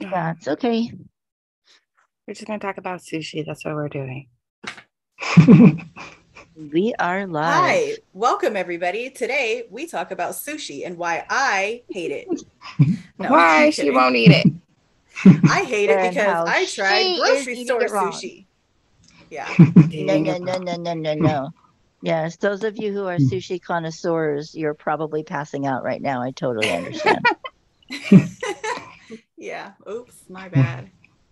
Yeah, it's okay. We're just going to talk about sushi. That's what we're doing. We are live. Hi, welcome everybody. Today we talk about sushi and why I hate it. No, Why I'm she kidding. won't eat it? I hate it And because how I tried she is grocery eating store it wrong. sushi. Yeah. No. Yes, those of you who are sushi connoisseurs, you're probably passing out right now. I totally understand. Yeah. Oops, my bad.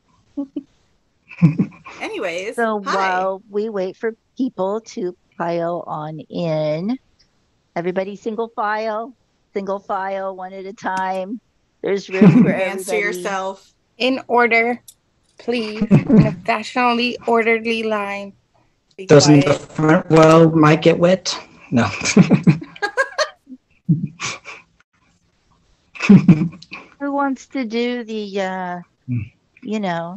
Anyways, So hi. while we wait for people to pile on in, everybody single file, one at a time. There's room for Hands to everybody. yourself. In order, please. In a fashionably orderly line. Be Those in the quiet. front row might get wet. No. Who wants to do the you know,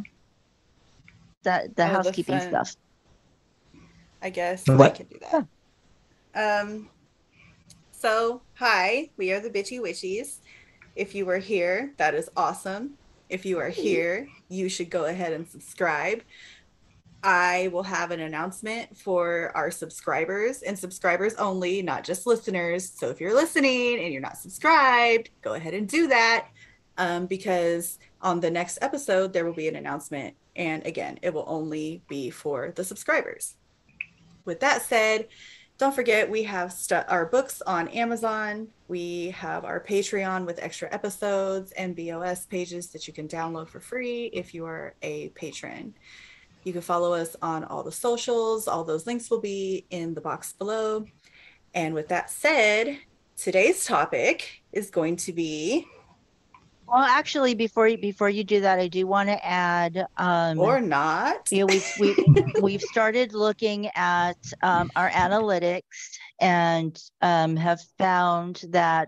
the Oh, the housekeeping fun. stuff? I guess I What? can do Yeah. that. So hi, we are the Bitchy Witchies. If you are here, that is awesome. If you are here, you should go ahead and subscribe. I will have an announcement for our subscribers and subscribers only, not just listeners. So if you're listening and you're not subscribed, go ahead and do that, because on the next episode, there will be an announcement. And again, it will only be for the subscribers. With that said, don't forget we have our books on Amazon. We have our Patreon with extra episodes and BOS pages that you can download for free if you are a patron. You can follow us on all the socials. All those links will be in the box below. And with that said, today's topic is going to be, Well, actually, before you do that, I do want to add, or not. we've started looking at our analytics and have found that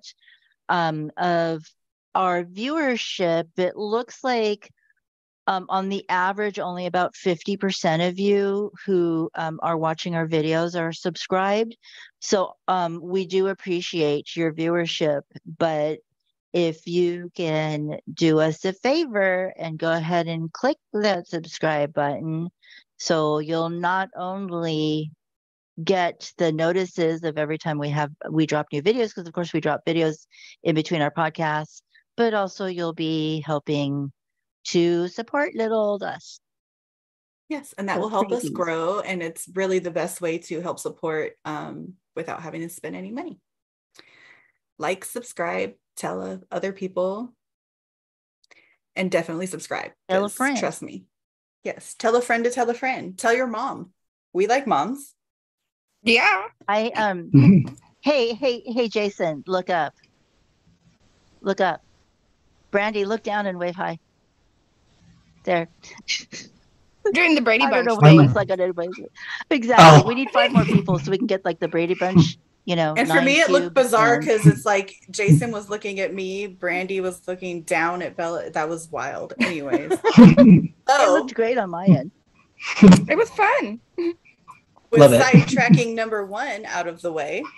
of our viewership, it looks like on the average, only about 50% of you who are watching our videos are subscribed. So we do appreciate your viewership, but if you can do us a favor and go ahead and click that subscribe button, so you'll not only get the notices of every time we drop new videos, because of course we drop videos in between our podcasts, but also you'll be helping to support little old us. Yes, and that So will help us please. grow. And it's really the best way to help support without having to spend any money. Like, subscribe, tell other people, and definitely subscribe Tell a because friend. trust me. Yes, tell a friend to tell a friend. Tell your mom. We like moms. Yeah. I hey Jason, look up. Look up. Brandy, look down and wave hi. There. During the Brady I don't know Bunch what that thing. looks like on anybody's. Exactly. We Oh, need 5 more people so we can get like the Brady Bunch, And for 9 me, it looked cubes bizarre and because it's like Jason was looking at me, Brandy was looking down at Bella. That was wild. Anyways, it looked so great on my end. It was fun. with love it. sidetracking number one out of the way,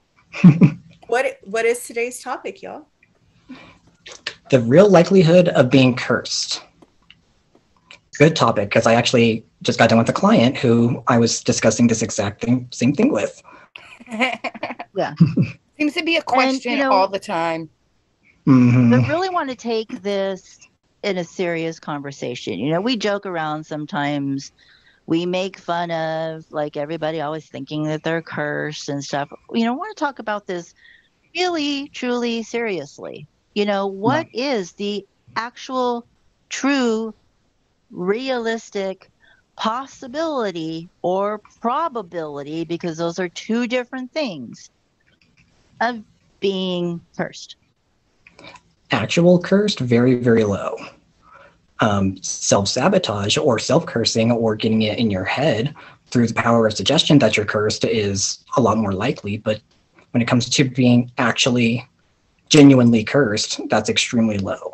what is today's topic, y'all? The real likelihood of being cursed. Good topic, because I actually just got done with a client who I was discussing this same thing with. Yeah. Seems to be a And question all the time. I Mhm. really want to take this in a serious conversation. We joke around sometimes. We make fun of like everybody always thinking that they're cursed and stuff. I want to talk about this really, truly seriously. What Right. is the actual, true, realistic possibility or probability, because those are two different things, of being cursed? Actual cursed, very, very low. Self-sabotage or self-cursing or getting it in your head through the power of suggestion that you're cursed is a lot more likely. But when it comes to being actually genuinely cursed, that's extremely low.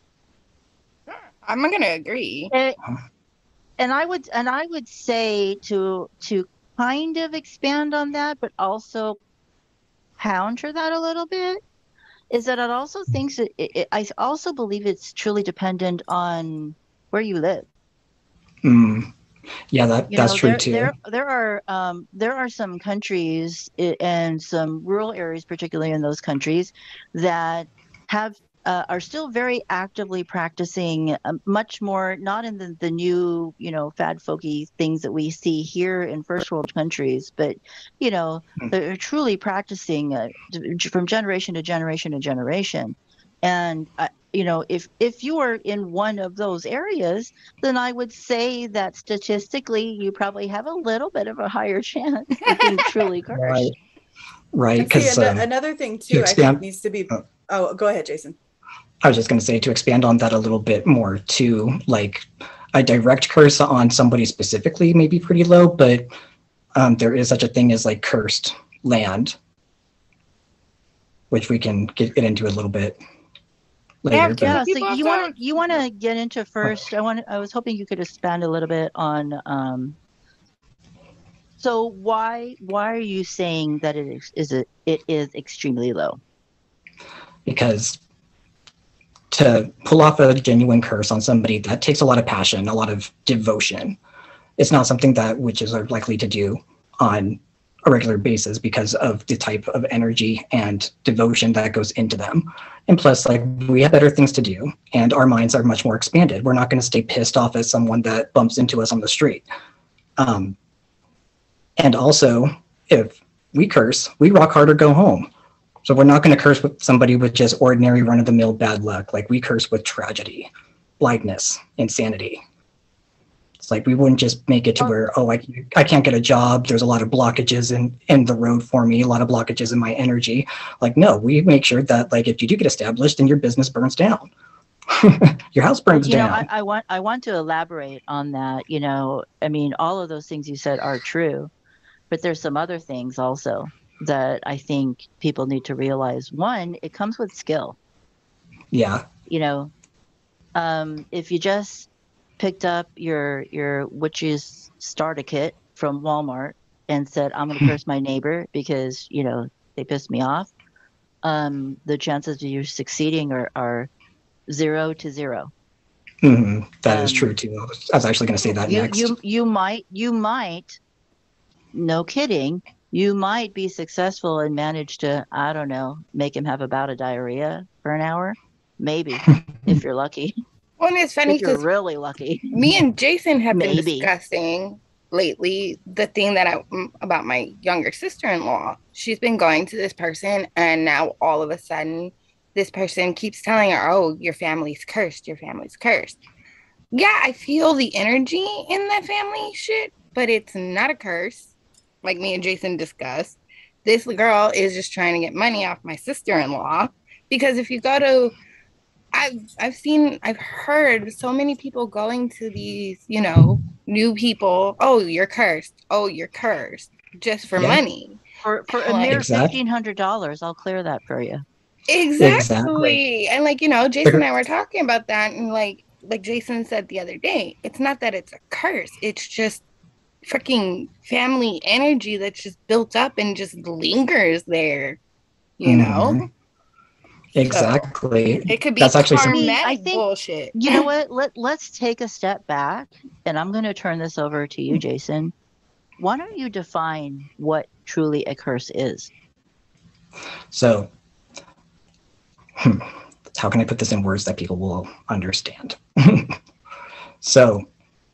I'm gonna agree. Eh, and I would say to kind of expand on that, but also counter that a little bit, is that it also thinks that I also believe it's truly dependent on where you live. Mm. Yeah, You that's know, true too. there are some countries and some rural areas, particularly in those countries, that have are still very actively practicing much more, not in the new, you know, fad folky things that we see here in first world countries, but you know, Mm. they're truly practicing from generation to generation to generation. And you know, if you are in one of those areas, then I would say that statistically, you probably have a little bit of a higher chance of being truly Right, cursed. right. And see, Because another thing to too, I think expand, needs to be. uh, Oh, go ahead, Jason. I was just going to say to expand on that a little bit more too. Like a direct curse on somebody specifically may be pretty low, but there is such a thing as like cursed land, which we can get into a little bit later. Can Yeah, But so people have you want to get into first. I was hoping you could expand a little bit on so why are you saying that it is extremely low? because to pull off a genuine curse on somebody, that takes a lot of passion, a lot of devotion. It's not something that witches are likely to do on a regular basis because of the type of energy and devotion that goes into them. And plus, like, we have better things to do, and our minds are much more expanded. We're not going to stay pissed off at someone that bumps into us on the street. And also, if we curse, we rock hard or go home. So we're not going to curse with somebody with just ordinary run-of-the-mill bad luck. Like, we curse with tragedy, blindness, insanity. It's like we wouldn't just make it to where, oh, I can't get a job. There's a lot of blockages in the road for me, a lot of blockages in my energy. Like, no, we make sure that, like, if you do get established, then your business burns down. Your house burns You know, down. I want to elaborate on that. You know, I mean, all of those things you said are true, but there's some other things also that I think people need to realize. One, it comes with skill. Yeah. You know, if you just picked up your witch's starter kit from Walmart and said, I'm going to curse my neighbor because, you know, they pissed me off, the chances of you succeeding are 0 to 0. Mm-hmm. That is true too. I was actually going to say that next. You might, no kidding, you might be successful and manage to, I don't know, make him have a bout of diarrhea for an hour, maybe, if you're lucky. Well, and it's funny If you're because really lucky. me and Jason have been Maybe. discussing lately the thing that about my younger sister-in-law. She's been going to this person, and now all of a sudden, this person keeps telling her, "Oh, your family's cursed. Your family's cursed." Yeah, I feel the energy in that family shit, but it's not a curse, like me and Jason discussed. This girl is just trying to get money off my sister-in-law, because if you go to I've heard so many people going to these, you know, new people. Oh, you're cursed. Oh, you're cursed, just for money. For a mere $1,500, I'll clear that for you. Exactly. And like, you know, Jason and I were talking about that, and like Jason said the other day, it's not that it's a curse. It's just freaking family energy that's just built up and just lingers there, you know? Exactly. So, it could be that's actually I think bullshit. You know what? Let's take a step back, and I'm going to turn this over to you, Jason. Why don't you define what truly a curse is? So, how can I put this in words that people will understand? So,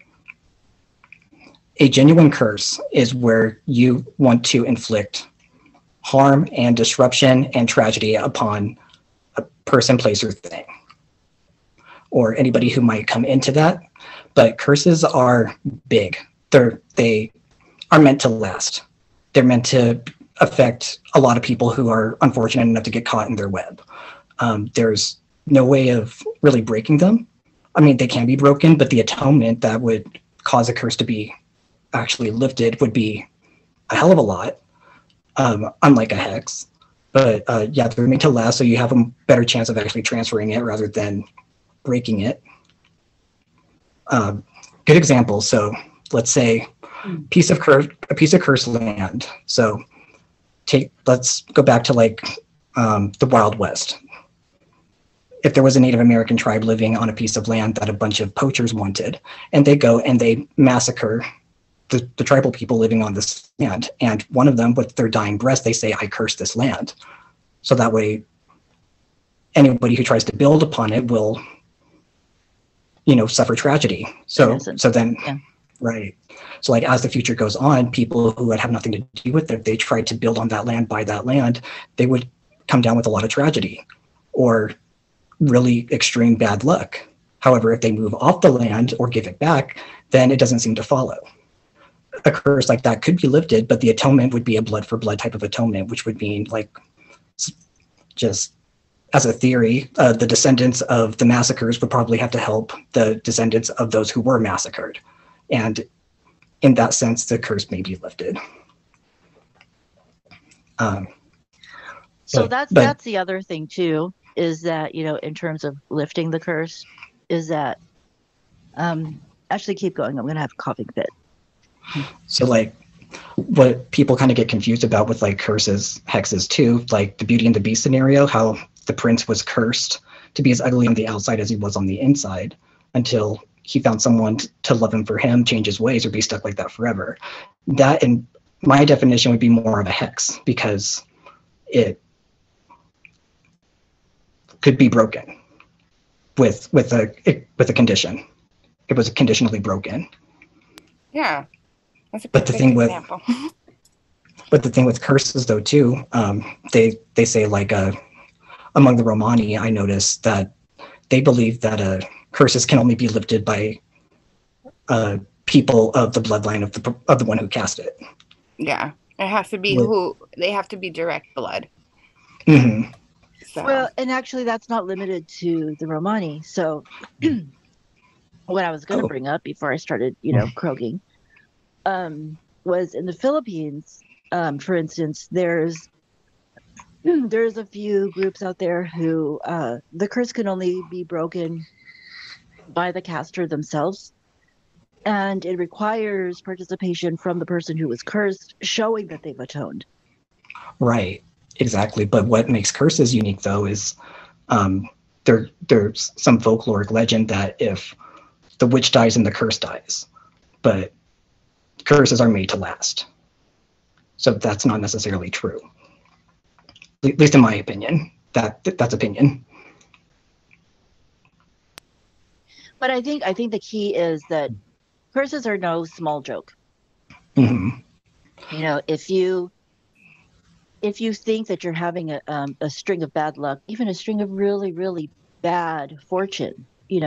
a genuine curse is where you want to inflict harm and disruption and tragedy upon a person, place, or thing, or anybody who might come into that. But curses are big. They are meant to last. They're meant to affect a lot of people who are unfortunate enough to get caught in their web. There's no way of really breaking them. I mean, they can be broken, but the atonement that would cause a curse to be actually lifted would be a hell of a lot, unlike a hex. But yeah, they're made to last, so you have a better chance of actually transferring it rather than breaking it. Good example. So let's say a piece of cursed land. So let's go back to like the Wild West. if there was a Native American tribe living on a piece of land that a bunch of poachers wanted, and they go and they massacre the tribal people living on this land, and one of them with their dying breath, they say, "I curse this land." So that way, anybody who tries to build upon it will, suffer tragedy. So then, yeah. Right. So like as the future goes on, people who would have nothing to do with it, if they tried to build on that land, buy that land, they would come down with a lot of tragedy or really extreme bad luck. However, if they move off the land or give it back, then it doesn't seem to follow. A curse like that could be lifted, but the atonement would be a blood for blood type of atonement, which would mean, like, just as a theory, the descendants of the massacres would probably have to help the descendants of those who were massacred. And in that sense, the curse may be lifted. So that's the other thing too, is that, in terms of lifting the curse, is that, actually keep going. I'm going to have a coughing fit. So like what people kind of get confused about with like curses, hexes too, like the Beauty and the Beast scenario, how the prince was cursed to be as ugly on the outside as he was on the inside until he found someone to love him for him, change his ways, or be stuck like that forever. That, in my definition, would be more of a hex because it could be broken with a condition. It was conditionally broken. Yeah. That's a But the thing example. But the thing with curses, though, too, they say, like, among the Romani, I noticed that they believe that curses can only be lifted by people of the bloodline of the one who cast it. Yeah, it has to be they have to be direct blood. Mm-hmm. So. Well, and actually, that's not limited to the Romani. So, what I was going to bring up before I started, croaking, was in the Philippines. For instance, there's a few groups out there who the curse can only be broken by the caster themselves, and it requires participation from the person who was cursed, showing that they've atoned. Right, exactly. But what makes curses unique, though, is there's some folkloric legend that if the witch dies and the curse dies, but curses are made to last. So that's not necessarily true. At least in my opinion. That's opinion. But I think the key is that curses are no small joke. Mm-hmm. If you think that you're having a string of bad luck, even a string of really, really bad fortune,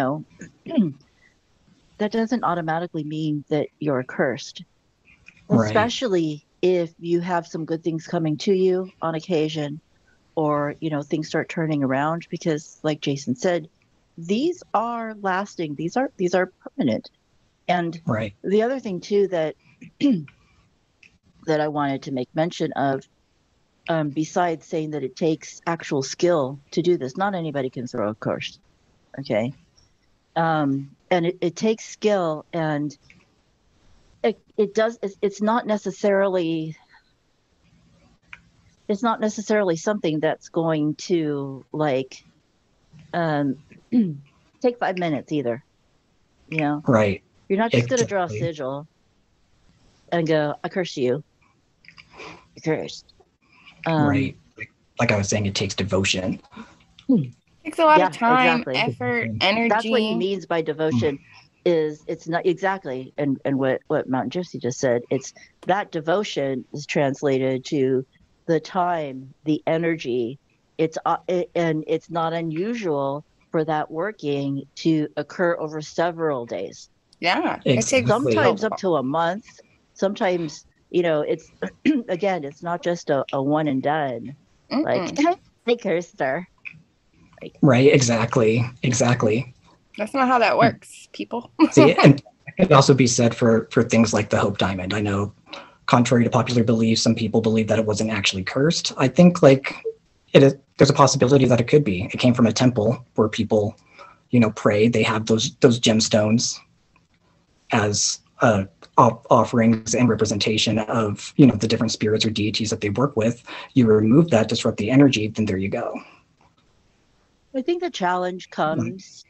that doesn't automatically mean that you're cursed. Right. Especially if you have some good things coming to you on occasion, or things start turning around, because like Jason said, these are lasting, these are permanent. And right. The other thing too that that I wanted to make mention of, besides saying that it takes actual skill to do this, not anybody can throw a curse, okay? And it takes skill, and it's not necessarily something that's going to like take 5 minutes either. Right. You're not just going to draw a sigil and go, "I curse you. You're cursed." Right. Like I was saying, it takes devotion. It takes a lot of time, effort, energy. That's what he means by devotion. Is it's not exactly, and what Mountain Gypsy just said, it's that devotion is translated to the time, the energy. And it's not unusual for that working to occur over several days. Yeah, exactly. It takes sometimes up to a month. Sometimes it's again, it's not just a one and done. Mm-mm. Like they cursed her. Right, exactly. That's not how that works, people. See, and it could also be said for things like the Hope Diamond. I know, contrary to popular belief, some people believe that it wasn't actually cursed. I think there's a possibility that it could be. It came from a temple where people, pray. They have those gemstones as offerings and representation of, the different spirits or deities that they work with. You remove that, disrupt the energy, then there you go. I think the challenge comes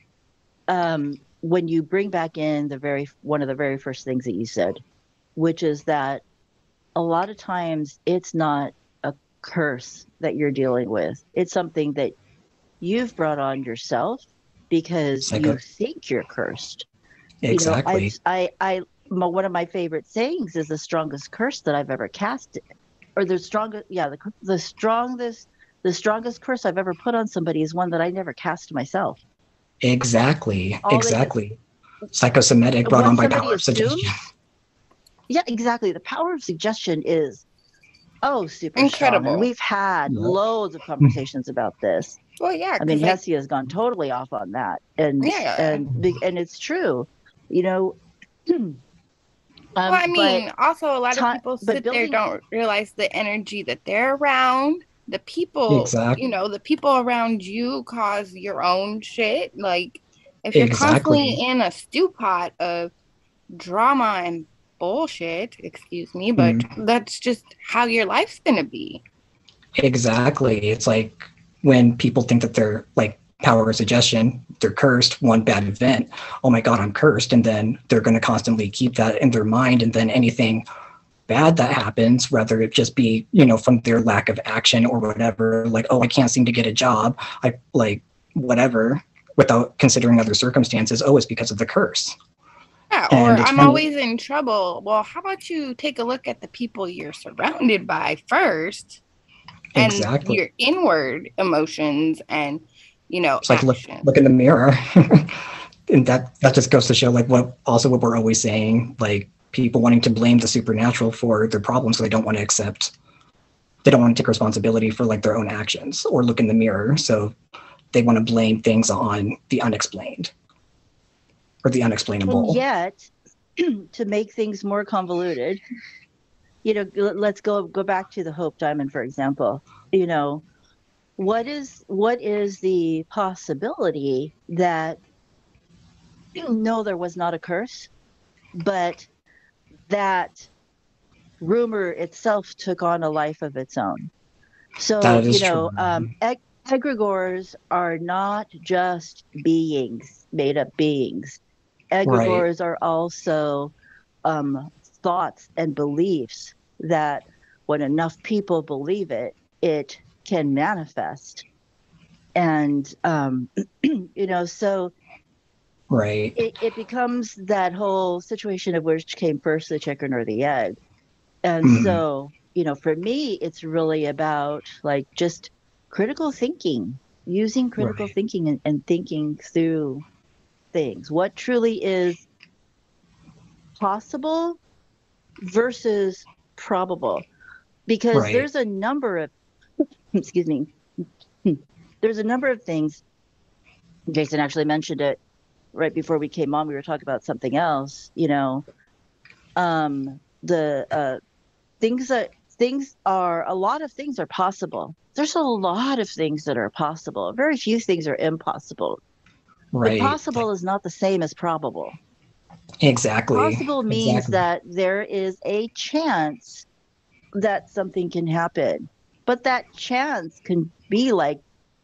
when you bring back in one of the very first things that you said, which is that a lot of times it's not a curse that you're dealing with. It's something that you've brought on yourself because Like you think you're cursed. exactly. One of my favorite sayings is the strongest curse that I've ever cast, or the strongest, yeah, the strongest curse I've ever put on somebody is one that I never cast myself. Exactly. All they just, Exactly. Psychosomatic brought on once by somebody power of suggestion. assumes, yeah, exactly. The power of suggestion is, super strong. And Incredible. we've had Yep. loads of conversations about this. Well, yeah, I mean, because like, Hessia has gone totally off on that. And, yeah. and it's true, you know, Well, I but mean, also a lot of people but sit there, building, don't realize the energy that they're around. The people, Exactly. the people around you cause your own shit. Like, if you're constantly Exactly. in a stew pot of drama and bullshit, excuse me, but Mm. that's just how your life's gonna be. Exactly. It's like when people think that they're like power of suggestion, they're cursed, one bad event, oh my God, I'm cursed. And then they're going to constantly keep that in their mind. And then anything bad that happens, whether it just be, from their lack of action or whatever, like, oh, I can't seem to get a job, I like whatever, without considering other circumstances, oh, it's because of the curse. Yeah, or And it's I'm funny. always in trouble. Well, how about you take a look at the people you're surrounded by first and Exactly. your inward emotions and, It's like action. look in the mirror. And that just goes to show like what we're always saying, like people wanting to blame the supernatural for their problems, so they don't want to take responsibility for like their own actions or look in the mirror, so they want to blame things on the unexplained or the and unexplainable. yet to make things more convoluted, let's go back to the Hope Diamond, for example. What is the possibility that no, there was not a curse, but that rumor itself took on a life of its own? So, That is true. egregores are not just beings, made up beings. Right. Egregores are also thoughts and beliefs that when enough people believe it, it can manifest. And, so Right. it becomes that whole situation of which came first, the chicken or the egg. And Mhm. so, for me, it's really about like just critical thinking, using critical Right. thinking and thinking through things. What truly is possible versus probable? Because Right. there's a number of, excuse me, there's a number of things. Jason actually mentioned it right before we came on. We were talking about something else, the a lot of things are possible. There's a lot of things that are possible. Very few things are impossible. But Right. possible is not the same as probable. Exactly. Possible means Exactly. that there is a chance that something can happen. But that chance can be like,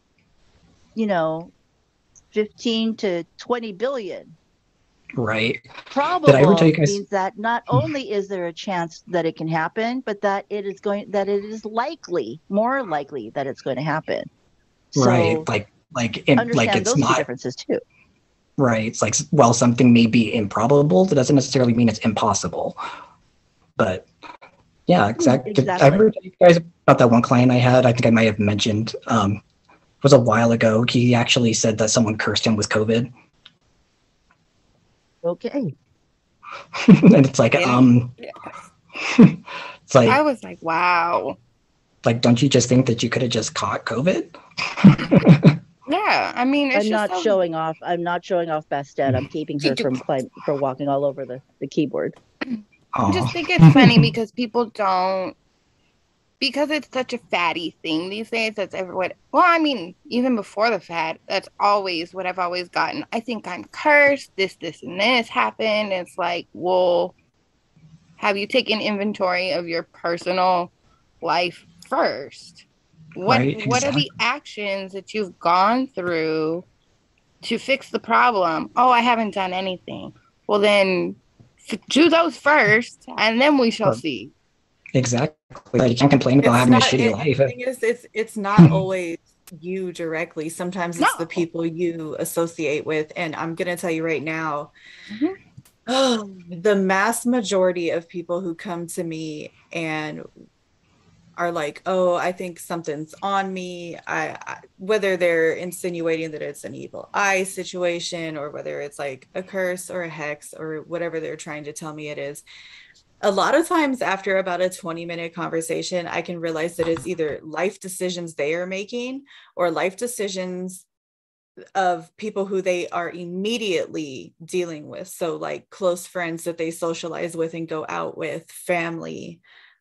15 to 20 billion. Right. Did I ever tell you Probable guys? means that not only is there a chance that it can happen, but that it is likely, more likely that it's going to happen. Right. So Like understand it's those two not differences too. right. It's like, while something may be improbable, that doesn't necessarily mean it's impossible. But yeah, exactly. Did I Exactly. ever tell you guys about that one client I had? I think I might have mentioned. It was a while ago. He actually said that someone cursed him with COVID. Okay. And it's like, Yeah. it's like, I was like, wow. don't you just think that you could have just caught COVID? Yeah, I mean, it's I'm just not so. showing off. I'm not showing off Bastet. I'm keeping her from walking all over the keyboard. I just think it's funny because people don't, because it's such a fatty thing these days. That's everyone. Well, I mean, even before the fad, that's always what I've always gotten. I think I'm cursed. This, and this happened. It's like, well, have you taken inventory of your personal life first? Right, what are the actions that you've gone through to fix the problem? Oh, I haven't done anything. Well, then do those first, and then we shall see. Exactly. Like, you can't complain about It's having a not shitty it, life. the thing is it's not always you directly. Sometimes it's the No. people you associate with. And I'm gonna tell you right now, the mass majority of people who come to me and are like, oh, I think something's on me. Whether they're insinuating that it's an evil eye situation, or whether it's like a curse or a hex or whatever they're trying to tell me it is. A lot of times after about a 20-minute conversation, I can realize that it's either life decisions they are making or life decisions of people who they are immediately dealing with. So like close friends that they socialize with and go out with, family,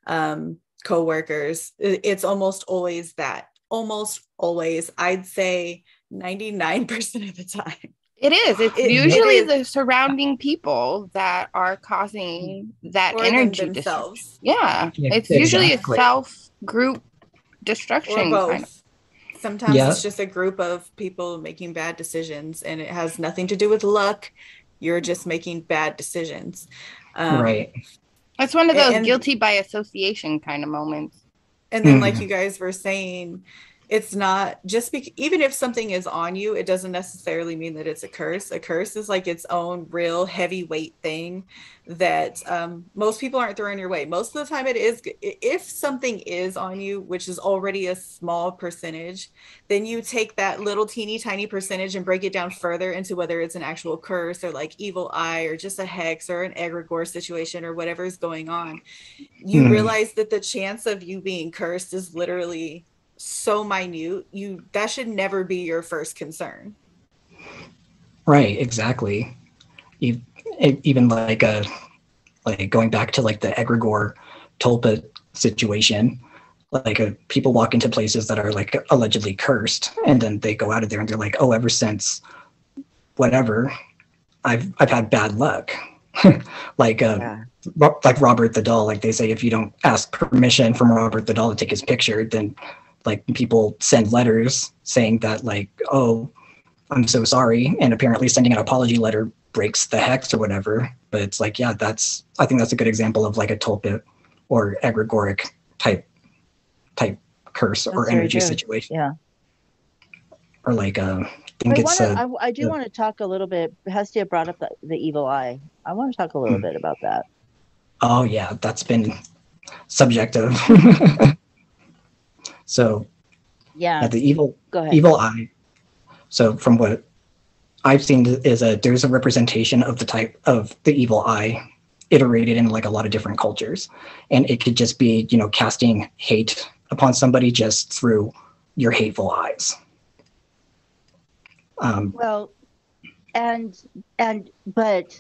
co-workers. It's almost always that. Almost always. I'd say 99% of the time. It is. It's It usually is. the surrounding people that are causing that Or energy themselves. destruction. Yeah. Yeah, It's usually a exactly. self-group Or destruction both. kind of. Sometimes Yeah. it's just a group of people making bad decisions, and it has nothing to do with luck. You're just making bad decisions. Right. It's one of those and- guilty by association kind of moments. And then, like you guys were saying, it's not just even if something is on you, it doesn't necessarily mean that it's a curse. A curse is like its own real heavyweight thing that most people aren't throwing your way. Most of the time it is. If something is on you, which is already a small percentage, then you take that little teeny tiny percentage and break it down further into whether it's an actual curse or like evil eye or just a hex or an egregore situation or whatever is going on. You realize that the chance of you being cursed is literally so minute. That should never be your first concern. Right, exactly. Even like going back to like the egregore tulpa situation, like people walk into places that are like allegedly cursed, and then they go out of there and they're like, oh, ever since whatever, I've had bad luck. like Robert the Doll, like they say, if you don't ask permission from Robert the Doll to take his picture, then like people send letters saying that like, oh, I'm so sorry, and apparently sending an apology letter breaks the hex or whatever. But it's like, yeah, I think that's a good example of like a tulpa or egregoric type curse That's or very energy good. situation. Yeah. Or like I think it's I do want to talk a little bit. Hestia brought up the evil eye. I want to talk a little bit about that. Oh yeah, that's been subjective. So Yeah. the evil Go ahead. evil eye. So from what I've seen there's a representation of the type of the evil eye iterated in like a lot of different cultures, and it could just be, you know, casting hate upon somebody just through your hateful eyes. Well, but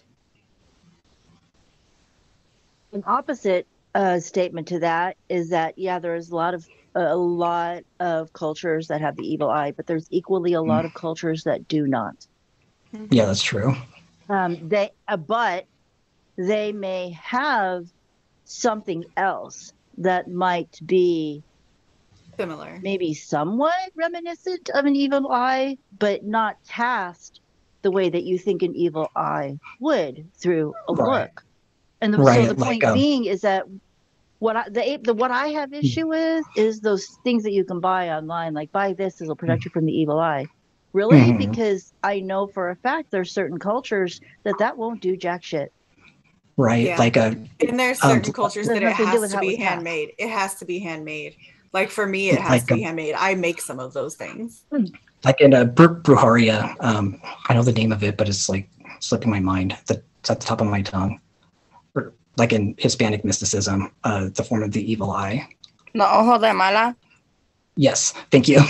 an opposite statement to that is that, yeah, there's a lot of cultures that have the evil eye, but there's equally a lot of cultures that do not. Yeah, that's true. But they may have something else that might be Similar. maybe somewhat reminiscent of an evil eye, but not cast the way that you think an evil eye would through a look. And so the point being is that what I have issue with is those things that you can buy online, like buy this, it'll protect you from the evil eye. Really? Because I know for a fact there's certain cultures that won't do jack shit. Right. Yeah. Like and there's certain cultures that it has to be handmade. It has to be handmade. Like for me, it has to be handmade. I make some of those things. Like in a brujeria, I know the name of it, but it's like slipping my mind. It's at the top of my tongue. Or like in Hispanic mysticism, the form of the evil eye. The ojo de mala. Yes, thank you.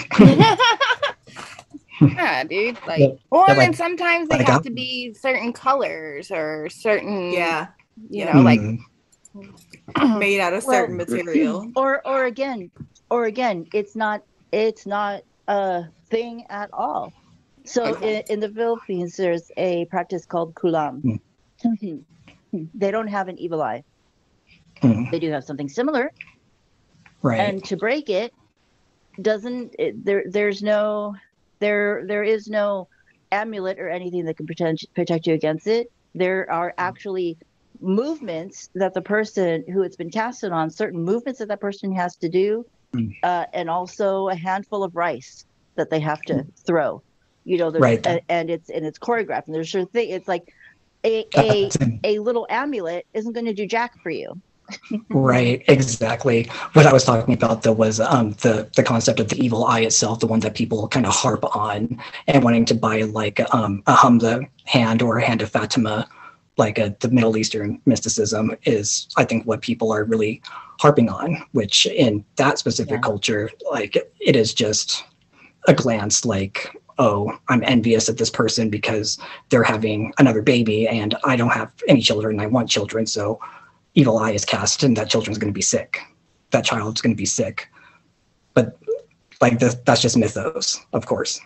Yeah, dude. Like, and sometimes they have to be certain colors or certain, you know, like made out of certain material. Or again, it's not a thing at all. So in the Philippines, there's a practice called kulam. They don't have an evil eye. They do have something similar. Right. And to break it, there's no there is no amulet or anything that can protect you against it. There are actually movements that the person who it's been casted on, certain movements that person has to do, and also a handful of rice that they have to throw. You know, Right. and it's choreographed, and there's sure thing. It's like a little amulet isn't going to do jack for you. Right, exactly. What I was talking about though was the concept of the evil eye itself, the one that people kind of harp on and wanting to buy like a Hamza hand or a hand of Fatima, like the Middle Eastern mysticism is, I think, what people are really harping on, which in that specific culture, like it is just a glance like, oh, I'm envious of this person because they're having another baby and I don't have any children and I want children. So evil eye is cast and that children's going to be sick. That child's going to be sick. But like that's just mythos, of course.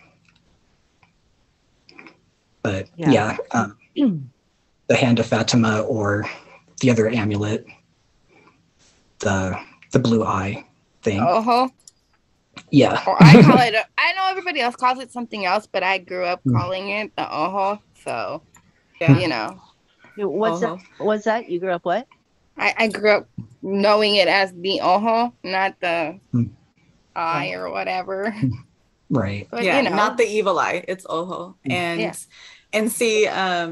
But yeah, the hand of Fatima or the other amulet, the blue eye thing. Yeah. Or I call it, I know everybody else calls it something else, but I grew up calling it the ojo. So, you know. What's that? You grew up what? I grew up knowing it as the ojo, not the eye or whatever. Right. But, yeah, you know. not the evil eye. It's ojo. And see,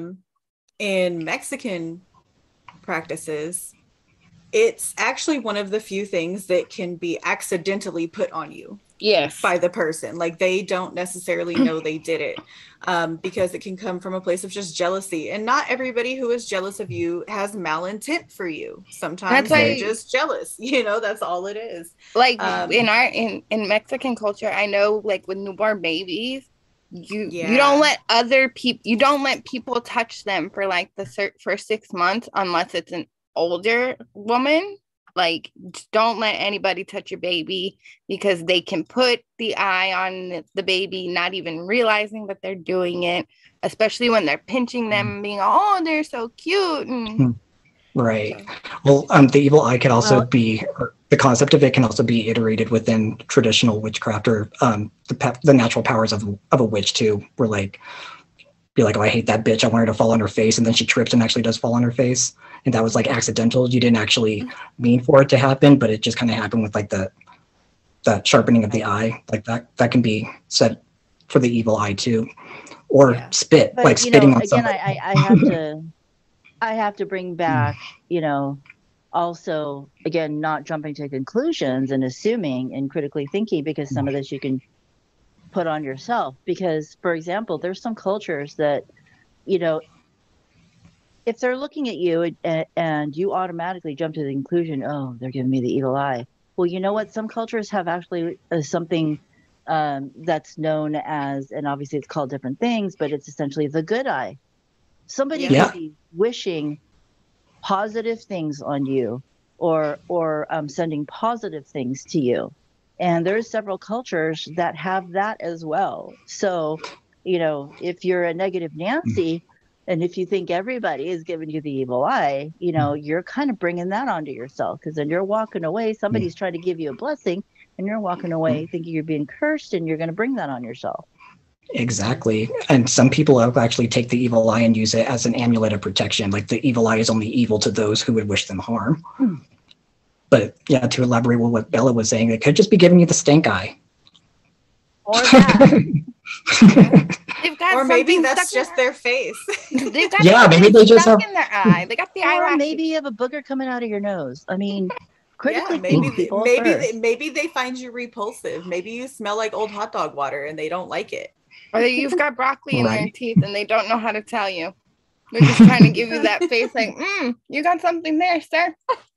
in Mexican practices, it's actually one of the few things that can be accidentally put on you. Yes. By the person. Like they don't necessarily know they did it, because it can come from a place of just jealousy. And not everybody who is jealous of you has malintent for you. Sometimes they're just jealous. You know, that's all it is. Like in Mexican culture, I know like with newborn babies, you don't let you don't let people touch them for like the first 6 months unless it's an older woman. Like, don't let anybody touch your baby because they can put the eye on the baby, not even realizing that they're doing it, especially when they're pinching them and being, oh, they're so cute. Right. Well, the evil eye can also be, the concept of it can also be iterated within traditional witchcraft or the natural powers of a witch too, where like, be like, oh, I hate that bitch. I want her to fall on her face. And then she trips and actually does fall on her face. And that was like accidental. You didn't actually mean for it to happen, but it just kind of happened with like the sharpening of the eye. Like that can be said for the evil eye too. Or spit, but, like spitting on something. Again, I have to bring back, you know, also, again, not jumping to conclusions and assuming and critically thinking, because some of this you can put on yourself. Because, for example, there's some cultures that, you know, if they're looking at you and you automatically jump to the conclusion, oh, they're giving me the evil eye. Well, you know what? Some cultures have actually something that's known as, and obviously it's called different things, but it's essentially the good eye. Somebody could be wishing positive things on you or sending positive things to you. And there's several cultures that have that as well. So, you know, if you're a negative Nancy, and if you think everybody is giving you the evil eye, you know, you're kind of bringing that onto yourself, because then you're walking away. Somebody's trying to give you a blessing and you're walking away thinking you're being cursed, and you're going to bring that on yourself. Exactly. And some people will actually take the evil eye and use it as an amulet of protection. Like the evil eye is only evil to those who would wish them harm. But yeah, to elaborate on what Bella was saying, it could just be giving you the stink eye. Or that. Or maybe that's just their face. They've got maybe they just have in their eye. They got the eyelash. Or maybe you have a booger coming out of your nose. I mean, critically maybe they find you repulsive. Maybe you smell like old hot dog water and they don't like it. Or you've got broccoli in their teeth and they don't know how to tell you. They're just trying to give you that face like, you got something there, sir.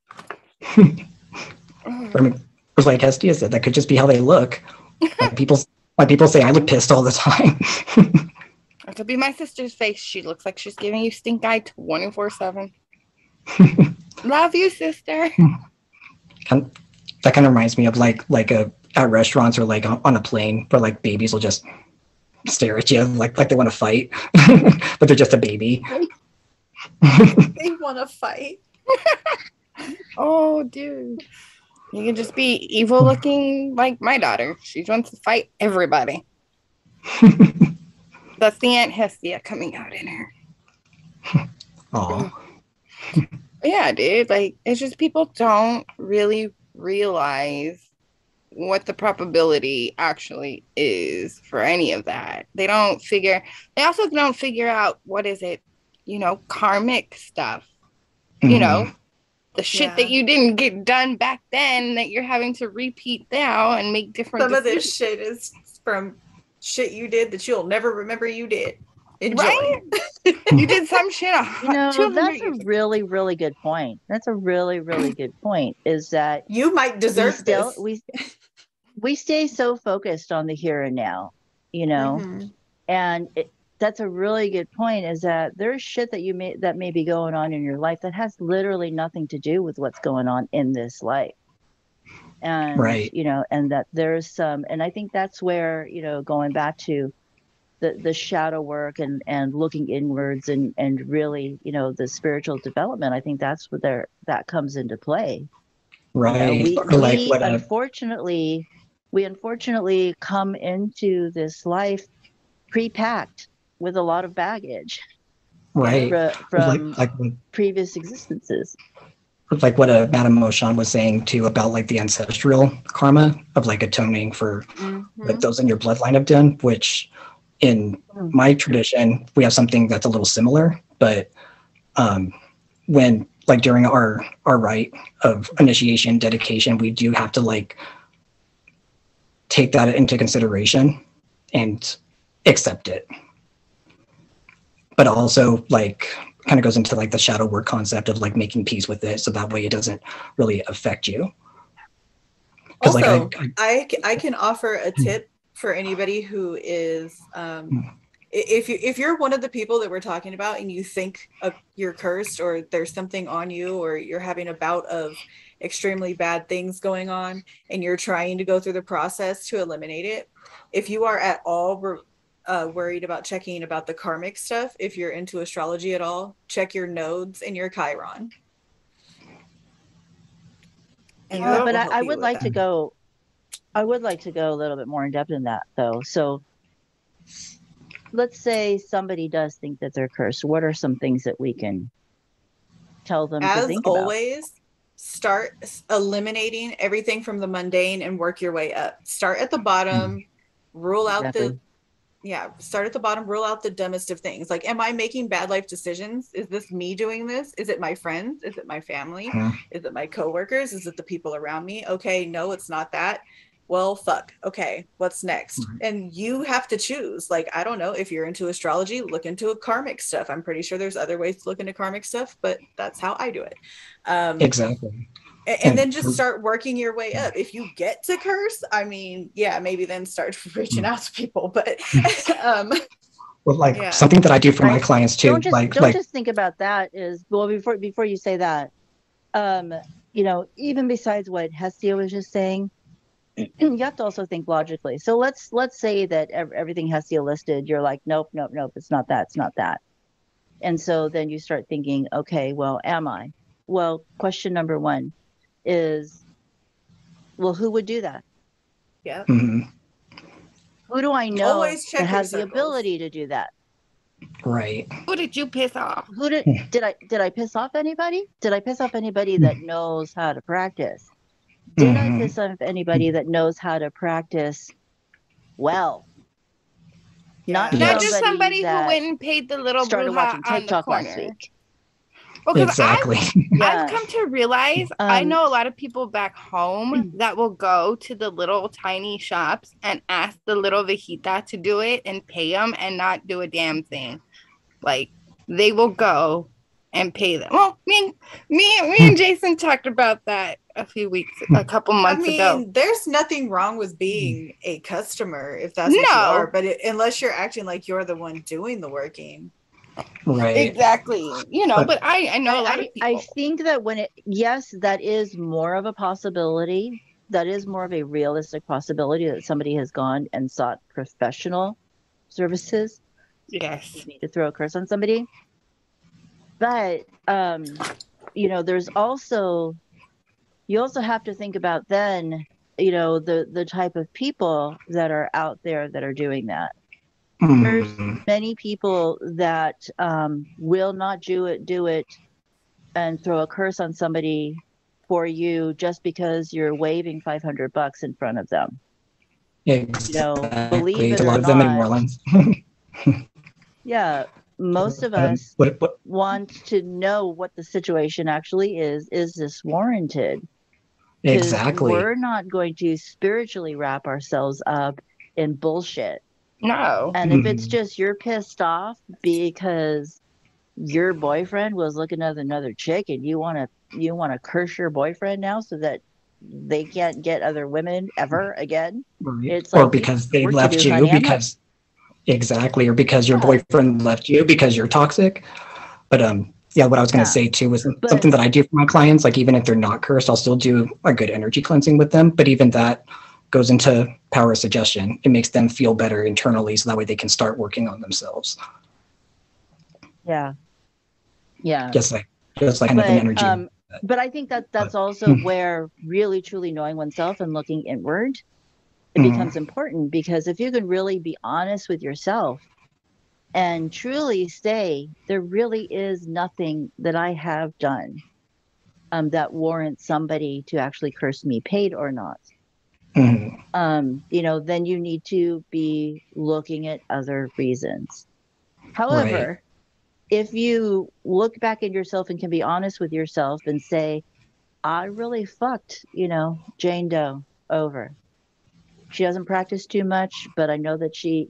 I mean, like Hestia said, that could just be how they look. Like people say I look pissed all the time. That could be my sister's face. She looks like she's giving you stink eye 24/7. Love you, sister. That kind of reminds me of like at restaurants or like on a plane where like babies will just stare at you like they want to fight, but they're just a baby. They want to fight. Oh, dude. You can just be evil looking like my daughter. She wants to fight everybody. That's the Aunt Hestia coming out in her. Oh, Yeah, dude. Like, it's just people don't really realize what the probability actually is for any of that. They also don't figure out what is it, karmic stuff. mhm. The shit that you didn't get done back then that you're having to repeat now and make different Some of decisions. this shit is from shit you did that you'll never remember you did. Enjoy. Right? You did some shit. That's 200 a years ago. really, really good point. That's a really, really good point. Is that You might deserve this. We stay so focused on the here and now, Mhm. and that's a really good point. Is that there's shit that may be going on in your life that has literally nothing to do with what's going on in this life, and Right. and that there's some, and I think that's where going back to the shadow work and looking inwards and really the spiritual development. I think that's where that comes into play. Right. We Or like we what unfortunately come into this life pre-packed with a lot of baggage right. Or from like previous existences. like what Madame Moshan was saying too about like the ancestral karma of like atoning for what those in your bloodline have done, which in my tradition we have something that's a little similar, but when like during our rite of initiation dedication, we do have to like take that into consideration and accept it, but also like kind of goes into like the shadow work concept of like making peace with it so that way it doesn't really affect you. Also, like I can offer a tip for anybody who is if you're one of the people that we're talking about and you think you're cursed or there's something on you or you're having a bout of extremely bad things going on and you're trying to go through the process to eliminate it, if you are at all worried about checking about the karmic stuff, if you're into astrology at all, check your nodes and your Chiron. And But I would like to go a little bit more in depth in that though. So let's say somebody does think that they're cursed. What are some things that we can tell them to think about? As always, start eliminating everything from the mundane and work your way up. Start at the bottom, rule out start at the bottom, rule out the dumbest of things. Like, am I making bad life decisions? Is this me doing this? Is it my friends? Is it my family? Is it my coworkers? Is it the people around me? Okay, no, it's not that. Well, fuck. Okay, what's next? And you have to choose. Like, I don't know, if you're into astrology, look into karmic stuff. I'm pretty sure there's other ways to look into karmic stuff, but that's how I do it. Exactly. And then just start working your way up. If you get to curse, I mean, yeah, maybe then start reaching out to people. But well, like something that I do for my clients too. Don't just think about that. Is well before you say that, even besides what Hestia was just saying, you have to also think logically. So let's say that everything Hestia listed, you're like, nope, it's not that. And so then you start thinking, okay, well, am I? Well, question number one is, well, who would do that? Yeah. Who do I know that has the ability to do that? Right. Who did you piss off? Did I piss off anybody? Did I piss off anybody that knows how to practice? Did I piss off anybody that knows how to practice well? Not just somebody who went and paid the little started watching on TikTok the corner. last week. Well, exactly. I've come to realize I know a lot of people back home that will go to the little tiny shops and ask the little viejita to do it and pay them and not do a damn thing. Like, they will go and pay them. Well, me and Jason talked about that a couple months ago. There's nothing wrong with being a customer if that's what you are, but unless you're acting like you're the one doing the working. Right. Exactly. But I know a lot of people. I think that that is more of a possibility. That is more of a realistic possibility that somebody has gone and sought professional services. Yes. To throw a curse on somebody. But, there's also, you also have to think about then, the type of people that are out there that are doing that. There's many people that will not do it and throw a curse on somebody for you just because you're waving $500 in front of them. Exactly. Believe it a lot or of them in New not. Orleans. Yeah, most of us want to know what the situation actually is. Is this warranted? Exactly. We're not going to spiritually wrap ourselves up in bullshit. No. And if it's just you're pissed off because your boyfriend was looking at another chick and you want to curse your boyfriend now so that they can't get other women ever again. It's or like, because they work to left do, you honey. because exactly, or because your Yeah. boyfriend left you because you're toxic. But yeah, what I was going to Yeah. say too was something that I do for my clients. Like even if they're not cursed, I'll still do a good energy cleansing with them. But even that goes into power of suggestion. It makes them feel better internally, so that way they can start working on themselves. Yeah. Yeah. Just like kind of an energy. But I think that's also where really truly knowing oneself and looking inward, it becomes important, because if you can really be honest with yourself and truly say, there really is nothing that I have done that warrants somebody to actually curse me, paid or not. Then you need to be looking at other reasons. However, if you look back at yourself and can be honest with yourself and say, I really fucked, Jane Doe over. She doesn't practice too much, but I know that she,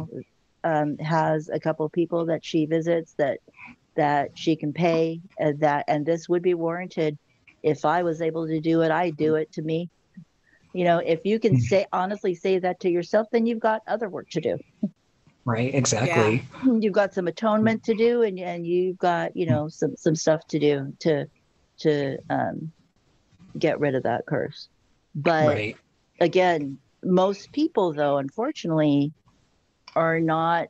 has a couple of people that she visits that she can pay, and this would be warranted. If I was able to do it, I'd do it to me. If you can honestly say that to yourself, then you've got other work to do. Right, exactly. Yeah. You've got some atonement to do, and you've got, some stuff to do to get rid of that curse. But again, most people, though, unfortunately, are not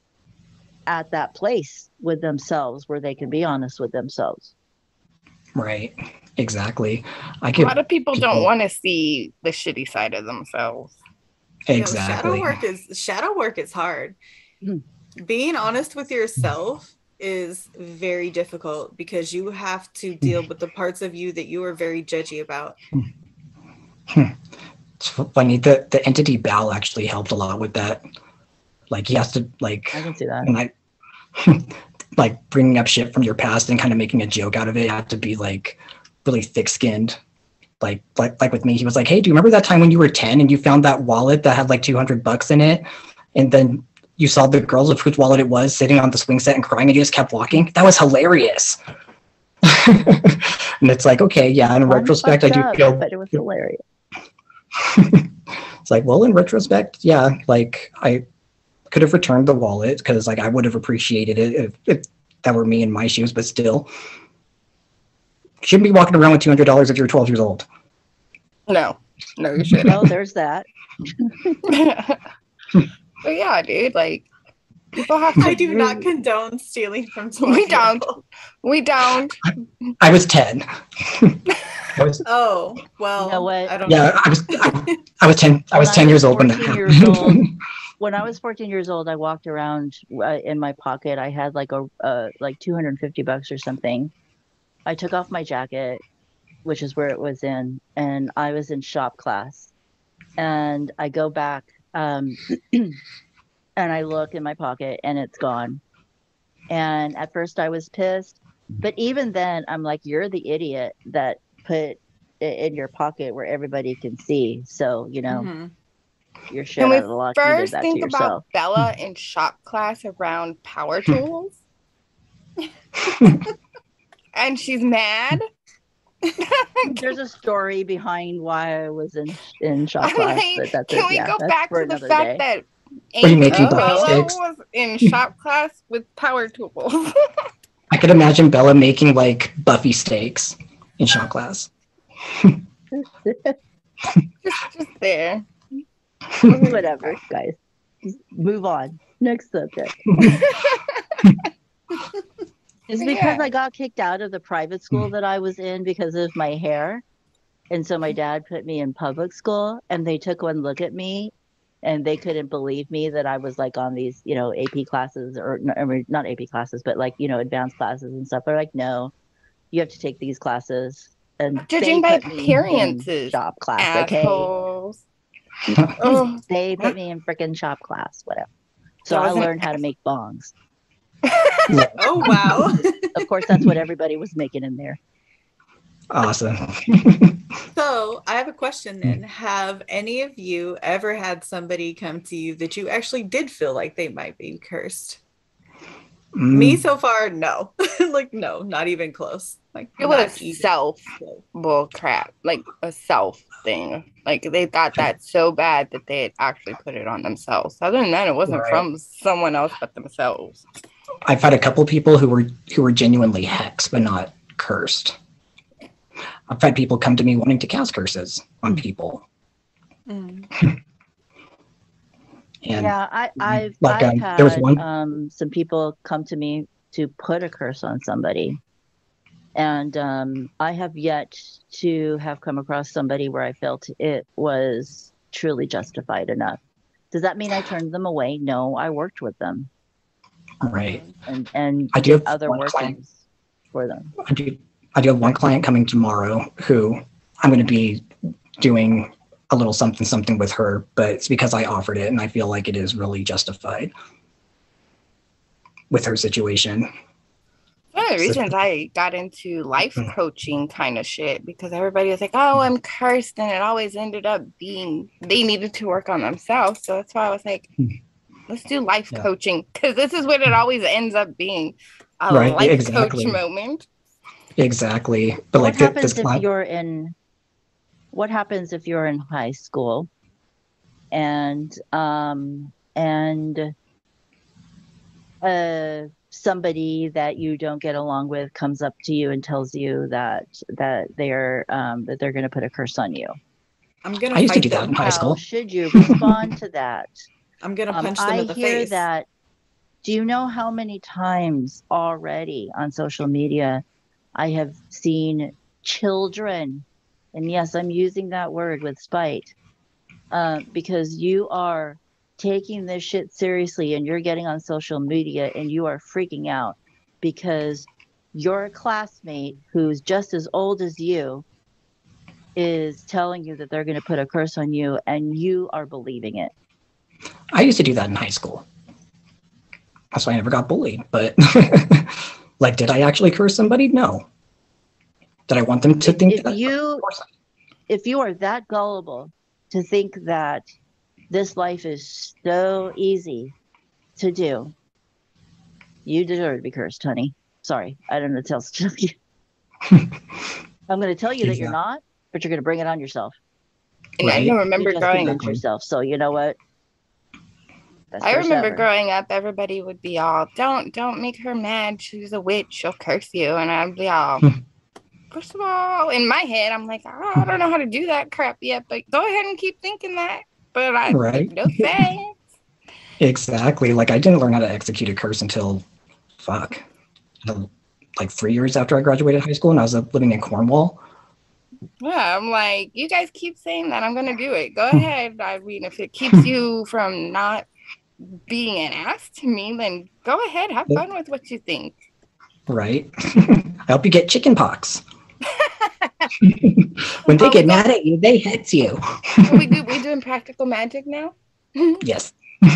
at that place with themselves where they can be honest with themselves. Right, exactly. A lot of people don't want to see the shitty side of themselves. Exactly. Shadow work is hard. Being honest with yourself is very difficult, because you have to deal with the parts of you that you are very judgy about. It's funny, the entity Bal actually helped a lot with that. Like he has to I can see that. And like bringing up shit from your past and kind of making a joke out of it. You have to be like really thick-skinned. Like with me, he was like, hey, do you remember that time when you were 10 and you found that wallet that had like $200 in it? And then you saw the girls of whose wallet it was sitting on the swing set and crying, and you just kept walking? That was hilarious. And it's like, okay, yeah, in retrospect, I do feel... But it was hilarious. It's like, well, in retrospect, yeah, like I could have returned the wallet, because like I would have appreciated it if that were me in my shoes, but still. You shouldn't be walking around with $200 if you're 12 years old. No, you shouldn't. Well, there's that. But yeah, dude, like, people have to... I do not condone stealing from 12 We don't. I was 10. Oh, well, you know what? I don't know. I was 10. I was 10 years old when that happened. When I was 14 years old, I walked around in my pocket. I had like like $250 or something. I took off my jacket, which is where it was in, and I was in shop class. And I go back and I look in my pocket and it's gone. And at first I was pissed, but even then I'm like, you're the idiot that put it in your pocket where everybody can see. So, you're shit out of the luck. You did that to yourself. First, think about Bella in shop class around power tools. And she's mad. There's a story behind why I was in shop class. But that's can we go back to the fact that Bella was in shop class with power tools? I could imagine Bella making like Buffy steaks in shop class. just there. Whatever, guys. Just move on. Next subject. It's because I got kicked out of the private school that I was in because of my hair. And so my dad put me in public school, and they took one look at me, and they couldn't believe me that I was like on these, AP classes, or I mean, not AP classes, but like, advanced classes and stuff. They're like, no, you have to take these classes. And Judging they by put me in appearances, shop class, assholes. Oh, They put me in freaking shop class, whatever. So I learned how to make bongs. Oh, wow. Of course, that's what everybody was making in there. Awesome. So I have a question then. Have any of you ever had somebody come to you that you actually did feel like they might be cursed? Me so far, no. Like, no, not even close. Like, it was bull crap, like a self thing. Like they thought that so bad that they had actually put it on themselves. Other than that, it wasn't from someone else but themselves. I've had a couple people who were genuinely hexed but not cursed. I've had people come to me wanting to cast curses on people. And I've had there was one. Some people come to me to put a curse on somebody, and I have yet to have come across somebody where I felt it was truly justified enough. Does that mean I turned them away? No, I worked with them. Right. And I do have other one workings client for them. I do have one client coming tomorrow who I'm going to be doing a little something with her, but it's because I offered it and I feel like it is really justified with her situation. One of the reasons I got into life coaching kind of shit, because everybody was like, oh, I'm cursed, and it always ended up being they needed to work on themselves. So that's why I was like, let's do life coaching, because this is what it always ends up being, a life coach moment. Exactly. But what like happens if you're in high school and somebody that you don't get along with comes up to you and tells you that they're going to put a curse on you? I used to do that in high school. How should you respond to that? I'm going to punch them in the face. I hear that. Do you know how many times already on social media I have seen children, and yes, I'm using that word with spite, because you are taking this shit seriously and you're getting on social media and you are freaking out because your classmate who's just as old as you is telling you that they're going to put a curse on you and you are believing it. I used to do that in high school. That's why I never got bullied. But like, did I actually curse somebody? No. Did I want them to think that? If you are that gullible to think that this life is so easy to do, you deserve to be cursed, honey. Sorry, I don't know what else to tell you. I'm going to tell you that you're not, but you're going to bring it on yourself. And I can remember growing up yourself. So you know what? I remember growing up, everybody would be all, don't make her mad. She's a witch. She'll curse you. And I'd be all, first of all, in my head, I'm like, oh, I don't know how to do that crap yet, but go ahead and keep thinking that. But I no thanks. Exactly. Like, I didn't learn how to execute a curse until, like 3 years after I graduated high school, and I was living in Cornwall. Yeah, I'm like, you guys keep saying that. I'm going to do it. Go ahead. I mean, if it keeps you from not being an ass to me, then go ahead. Have fun with what you think. Right. I hope you get chicken pox. When they get mad at you, they hex you. we doing practical magic now? Yes.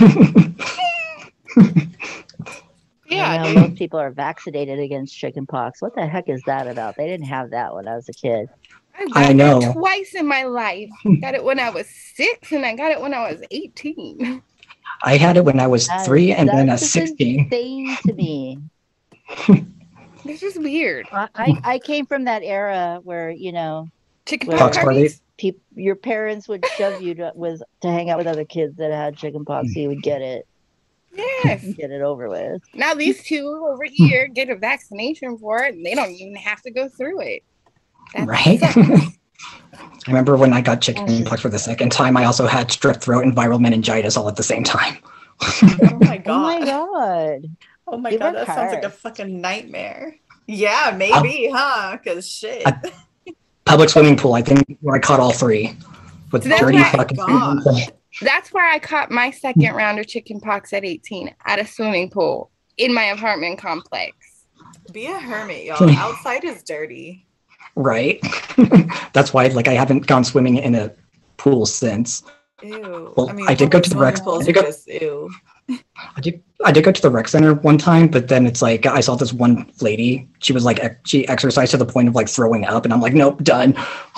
Yeah, most people are vaccinated against chicken pox. What the heck is that about? They didn't have that when I was a kid. I know. It twice in my life. Got it when I was 6, and I got it when I was 18. I had it when I was 3, and then at 16. Insane to me. This is weird. I came from that era where, chicken pox parties. Your parents would shove you to hang out with other kids that had chicken pox, so you would get it. Yes. Get it over with. Now these two over here get a vaccination for it, and they don't even have to go through it. Right? I remember when I got chicken pox for the second time, I also had strep throat and viral meningitis all at the same time. Oh my god. Oh my god. Oh my god, that sounds like a fucking nightmare. Yeah, maybe, huh? Because shit. Public swimming pool. I think where I caught all three with So that's dirty why- fucking God. swimming pool. That's where I caught my second round of chicken pox at 18 at a swimming pool in my apartment complex. Be a hermit, y'all. Outside is dirty. Right. That's why like I haven't gone swimming in a pool since. Ew. Well, I did go to the swimming rec- pools I did are go- just ew. I did go to the rec center one time, but then it's like I saw this one lady. She was like she exercised to the point of like throwing up, and I'm like, nope, done.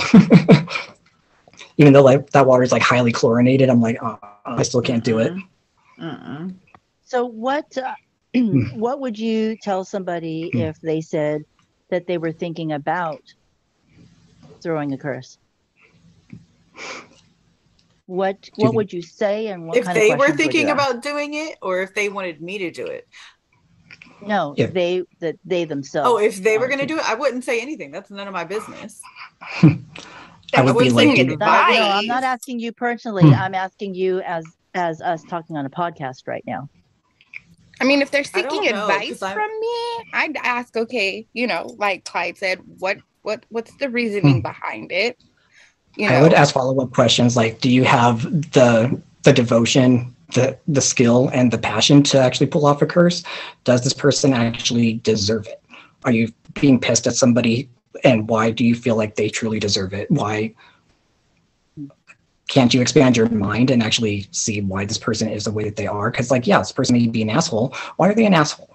Even though like that water is like highly chlorinated, I'm like, oh, I still can't do it. Mm-mm. So what what would you tell somebody if they said that they were thinking about throwing a curse? What would you say, and what If kind of they were questions would thinking you ask? about doing it, or if they wanted me to do it. No, Yeah. they themselves. Oh, if they were want going to do it, I wouldn't say anything. That's none of my business. I would be wasn't like, saying No, I'm advice. not asking you personally. I'm asking you as us talking on a podcast right now. I mean, if they're I don't seeking know, advice 'cause I'm- from me, I'd ask, okay, like Clyde said, what's the reasoning behind it? I would ask follow-up questions like, do you have the devotion, the skill, and the passion to actually pull off a curse? Does this person actually deserve it? Are you being pissed at somebody, and why do you feel like they truly deserve it? Why can't you expand your mind and actually see why this person is the way that they are? Because like, yeah, this person may be an asshole. Why are they an asshole?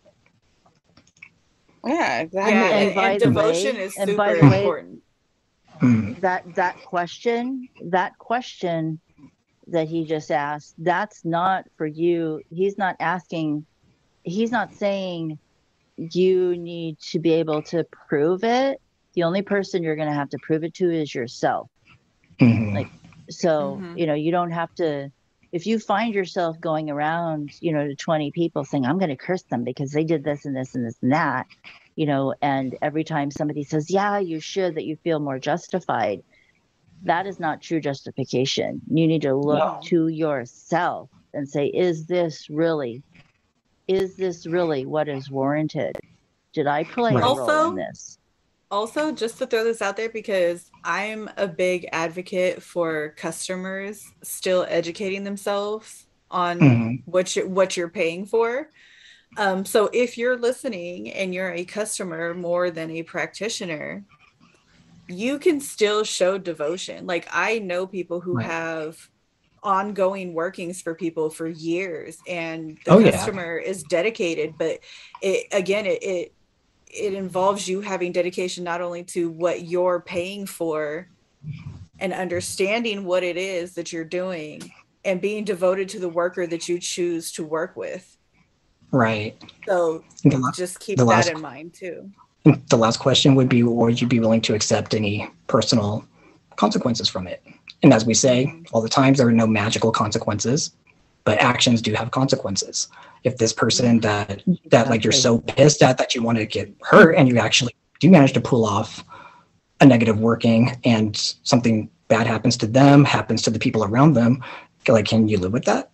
Yeah, exactly. Yeah, And by and the devotion way- is and super by the way- important. That question that he just asked, that's not for you. He's not saying you need to be able to prove it. The only person you're going to have to prove it to is yourself. Mhm. So, Mhm. you don't have to, if you find yourself going around, to 20 people saying, I'm going to curse them because they did this and this and this and that, and every time somebody says, yeah, you should, that you feel more justified. That is not true justification. You need to look No. to yourself and say, is this really what is warranted? Did I play Right. a role Also- in this? Also, just to throw this out there, because I'm a big advocate for customers still educating themselves on Mhm. what you're paying for. So if you're listening and you're a customer more than a practitioner, you can still show devotion. Like I know people who Right. have ongoing workings for people for years, and the Oh, yeah. customer is dedicated, but it involves you having dedication not only to what you're paying for and understanding what it is that you're doing and being devoted to the worker that you choose to work with. Right. So The la- just keep the that last- in mind too. The last question would be, would you be willing to accept any personal consequences from it? And as we say all the times, there are no magical consequences, but actions do have consequences. If this person that like you're so pissed at that you want to get hurt, and you actually do manage to pull off a negative working, and something bad happens to them, happens to the people around them, like, can you live with that?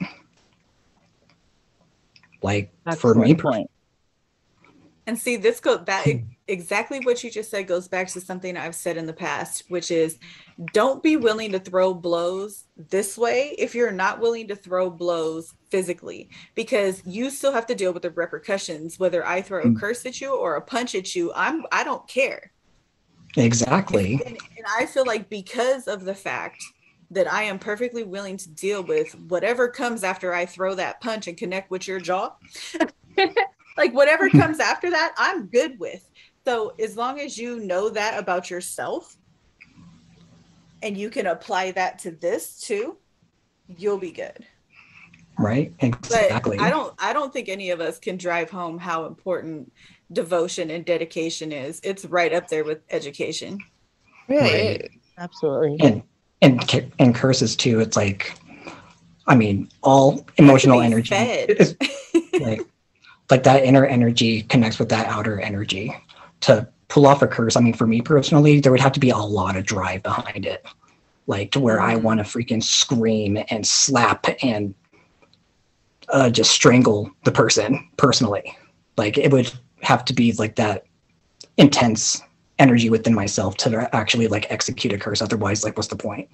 Like for me, Excellent point. And see, exactly what you just said goes back to something I've said in the past, which is don't be willing to throw blows this way if you're not willing to throw blows physically, because you still have to deal with the repercussions. Whether I throw a curse at you or a punch at you, I don't care. exactly. And I feel like because of the fact that I am perfectly willing to deal with whatever comes after I throw that punch and connect with your jaw, like whatever comes after that, I'm good with. So as long as you know that about yourself and you can apply that to this too, you'll be good. Right. Exactly. But I don't think any of us can drive home how important devotion and dedication is. It's right up there with education. Really? Right. Absolutely. And curses too. It's like, I mean, all emotional be energy fed. is like that inner energy connects with that outer energy. To pull off a curse, I mean, for me personally, there would have to be a lot of drive behind it, like to where I want to freaking scream and slap and just strangle the person personally. Like it would have to be like that intense energy within myself to actually like execute a curse. Otherwise, like, what's the point?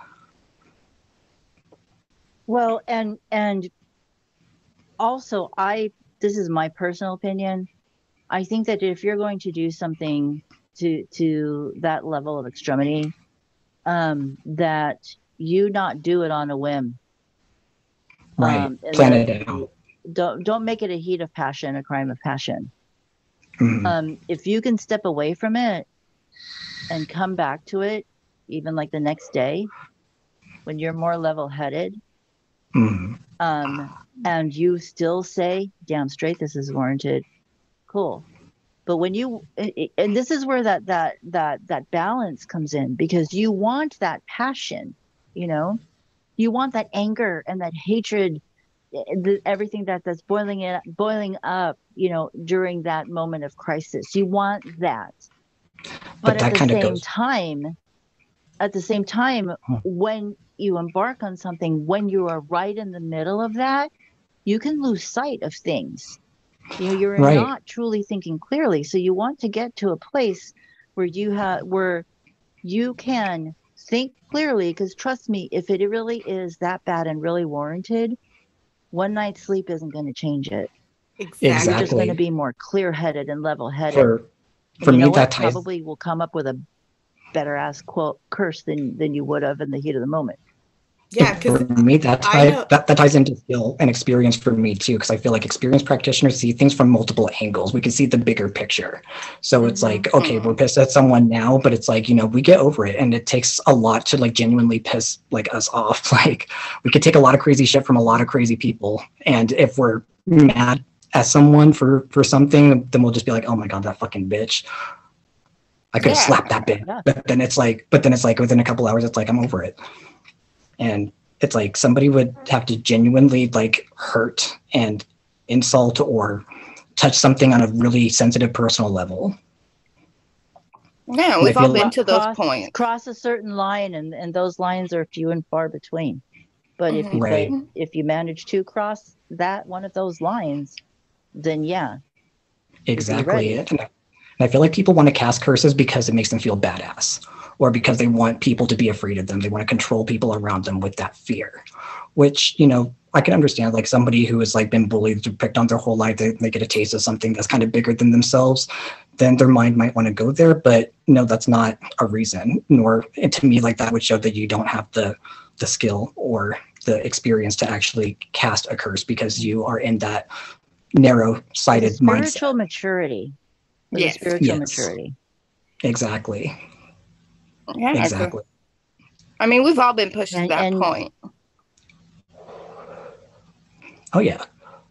Well, and also, this is my personal opinion. I think that if you're going to do something to that level of extremity, that you not do it on a whim. Right. And Plan it out. Don't make it a heat of passion, a crime of passion. Mhm. If you can step away from it and come back to it, even like the next day, when you're more level-headed, Mhm. and you still say, "Damn straight, this is warranted," cool. But when you, and this is where that balance comes in, because you want that passion, you know, you want that anger and that hatred, everything that's boiling up, you know, during that moment of crisis. You want that, but But that kind of goes. at the same time, when you embark on something, when you are right in the middle of that, you can lose sight of things. You know, you're Right. not truly thinking clearly. So you want to get to a place where you can think clearly, because trust me, if it really is that bad and really warranted, one night's sleep isn't going to change it. Exactly. You're just going to Exactly. be more clear-headed and level-headed. For And you me, know that what? ties. Probably will come up with a better ass quote curse than you would have in the heat of the moment. Yeah, For because me, that I know. that ties into skill and experience for me too, because I feel like experienced practitioners see things from multiple angles. We can see the bigger picture. So it's like, okay, we're pissed at someone now, but it's like, you know, we get over it, and it takes a lot to like genuinely piss like us off. Like, we could take a lot of crazy shit from a lot of crazy people, and if we're mad at someone for something, then we'll just be like, oh my god, that fucking bitch. I could have Yeah. slapped that bitch. Yeah. But then it's like within a couple hours, it's like, I'm over it. And it's like somebody would have to genuinely like hurt and insult or touch something on a really sensitive personal level. Yeah, And I we've all feel been like, to those points. Cross a certain line, and those lines are few and far between. But if you Right. but if you manage to cross that one of those lines, then yeah, Exactly ready. it. And I feel like people want to cast curses because it makes them feel badass, or because they want people to be afraid of them. They want to control people around them with that fear, which, you know, I can understand. Like somebody who has like been bullied or picked on their whole life, they get a taste of something that's kind of bigger than themselves, then their mind might want to go there. But no, that's not a reason. Nor, and to me, like, that would show that you don't have the skill or the experience to actually cast a curse, because you are in that narrow-sighted mindset. Spiritual maturity. Yes. Spiritual Yes. maturity. Exactly. Yeah. Exactly. I mean, we've all been pushed to that point. Oh yeah.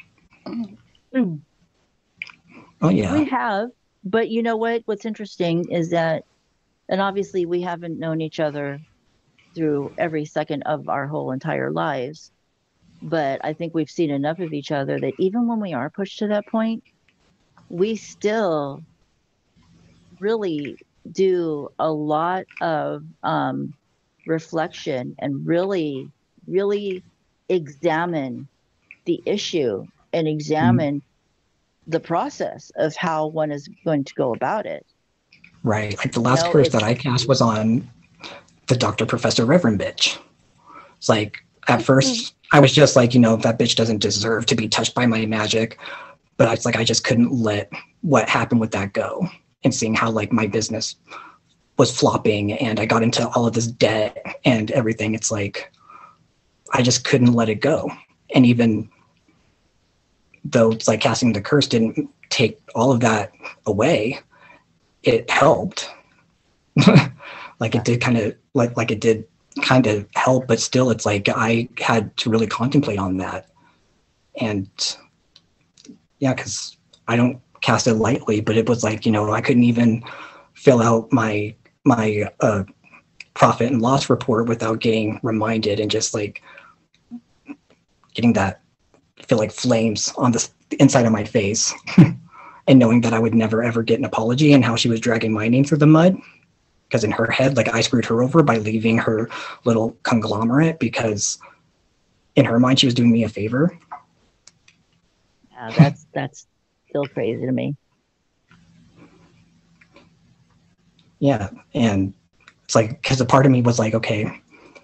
Oh yeah. We have, but you know what? What's interesting is that, and obviously we haven't known each other through every second of our whole entire lives, but I think we've seen enough of each other that even when we are pushed to that point, we still really do a lot of reflection and really examine the issue and examine the process of how one is going to go about it. Right. Like the last curse that I cast was on the Dr. Professor Reverend bitch. It's like, at first I was just like, you know, that bitch doesn't deserve to be touched by my magic. But it's like, I just couldn't let what happened with that go. And seeing how like my business was flopping and I got into all of this debt and everything, it's like, I just couldn't let it go. And even though it's like casting the curse didn't take all of that away, it helped. Like it did kind of like it did kind of help, but still it's like I had to really contemplate on that. And yeah, because I don't cast it lightly, but it was like, you know, I couldn't even fill out my profit and loss report without getting reminded and just like getting that, I feel like, flames on the inside of my face. And knowing that I would never ever get an apology, and how she was dragging my name through the mud, because in her head, like, I screwed her over by leaving her little conglomerate, because in her mind she was doing me a favor. Yeah, that's still crazy to me. Yeah, and it's like, because a part of me was like, okay,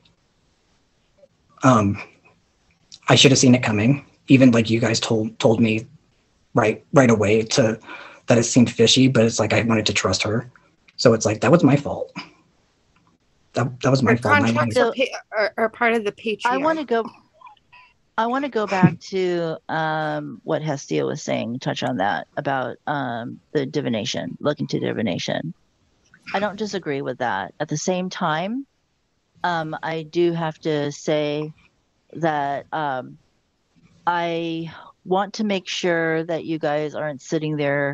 I should have seen it coming. Even like you guys told me right away to that it seemed fishy, but it's like I wanted to trust her. So it's like that was my fault. That was my Her fault. And I contracts wanted, are part of the patriarchy. I want to go back to what Hestia was saying, touch on that about the divination, looking to divination. I don't disagree with that. At the same time, I do have to say that I want to make sure that you guys aren't sitting there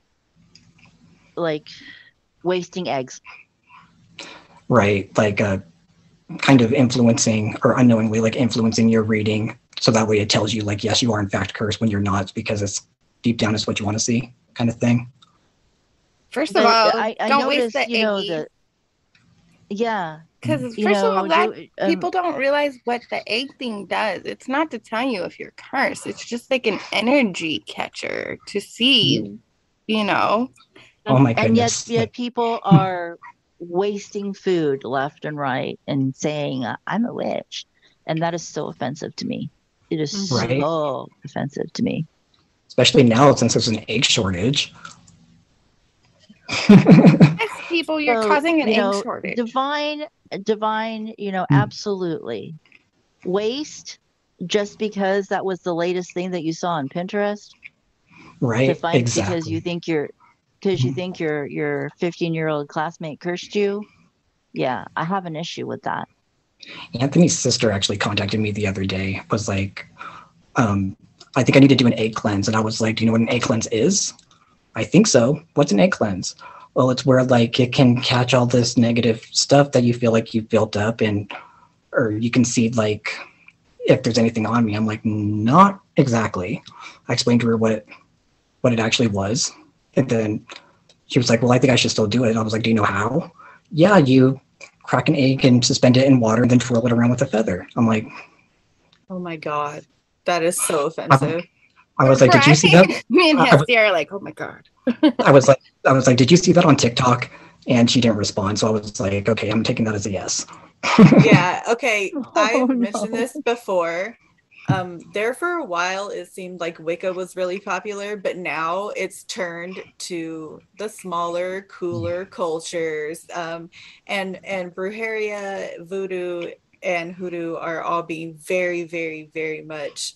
like wasting eggs. right, like kind of influencing or unknowingly like influencing your reading, so that way it tells you like, yes, you are in fact cursed when you're not, because it's deep down is what you want to see, kind of thing. First of all, I don't noticed, waste the eggies. yeah, Because you first of know, all, that people don't realize what the egg thing does. It's not to tell you if you're cursed. It's just like an energy catcher to see, you know. Oh my and goodness. yet people are wasting food left and right and saying I'm a witch, and that is so offensive to me. It is Right. so offensive to me, Especially now since there's an egg shortage. Yes, people, you're So, causing an you egg know, shortage. divine, you know, absolutely. Waste just because that was the latest thing that you saw on Pinterest to Right, find because exactly. you think your 15-year-old classmate cursed you. Yeah, I have an issue with that. Anthony's sister actually contacted me the other day, was like, I think I need to do an egg cleanse. And I was like, do you know what an egg cleanse is? I think so. What's an egg cleanse? Well, it's where like it can catch all this negative stuff that you feel like you've built up, and or you can see like if there's anything on me. I'm like, not exactly. I explained to her what it actually was. And then she was like, well, I think I should still do it. And I was like, do you know how? Yeah, you crack an egg and suspend it in water and then twirl it around with a feather. I'm like, Oh my God. That is so offensive. I was like, did you see that? Me and Hestia are like, oh my God. I was like, did you see that on TikTok? And she didn't respond. So I was like, okay, I'm taking that as a yes. Yeah, okay. I've Oh, mentioned no. this before. There for a while it seemed like Wicca was really popular, but now it's turned to the smaller, cooler cultures. And Brujeria, Voodoo, and Hoodoo are all being very, very, very much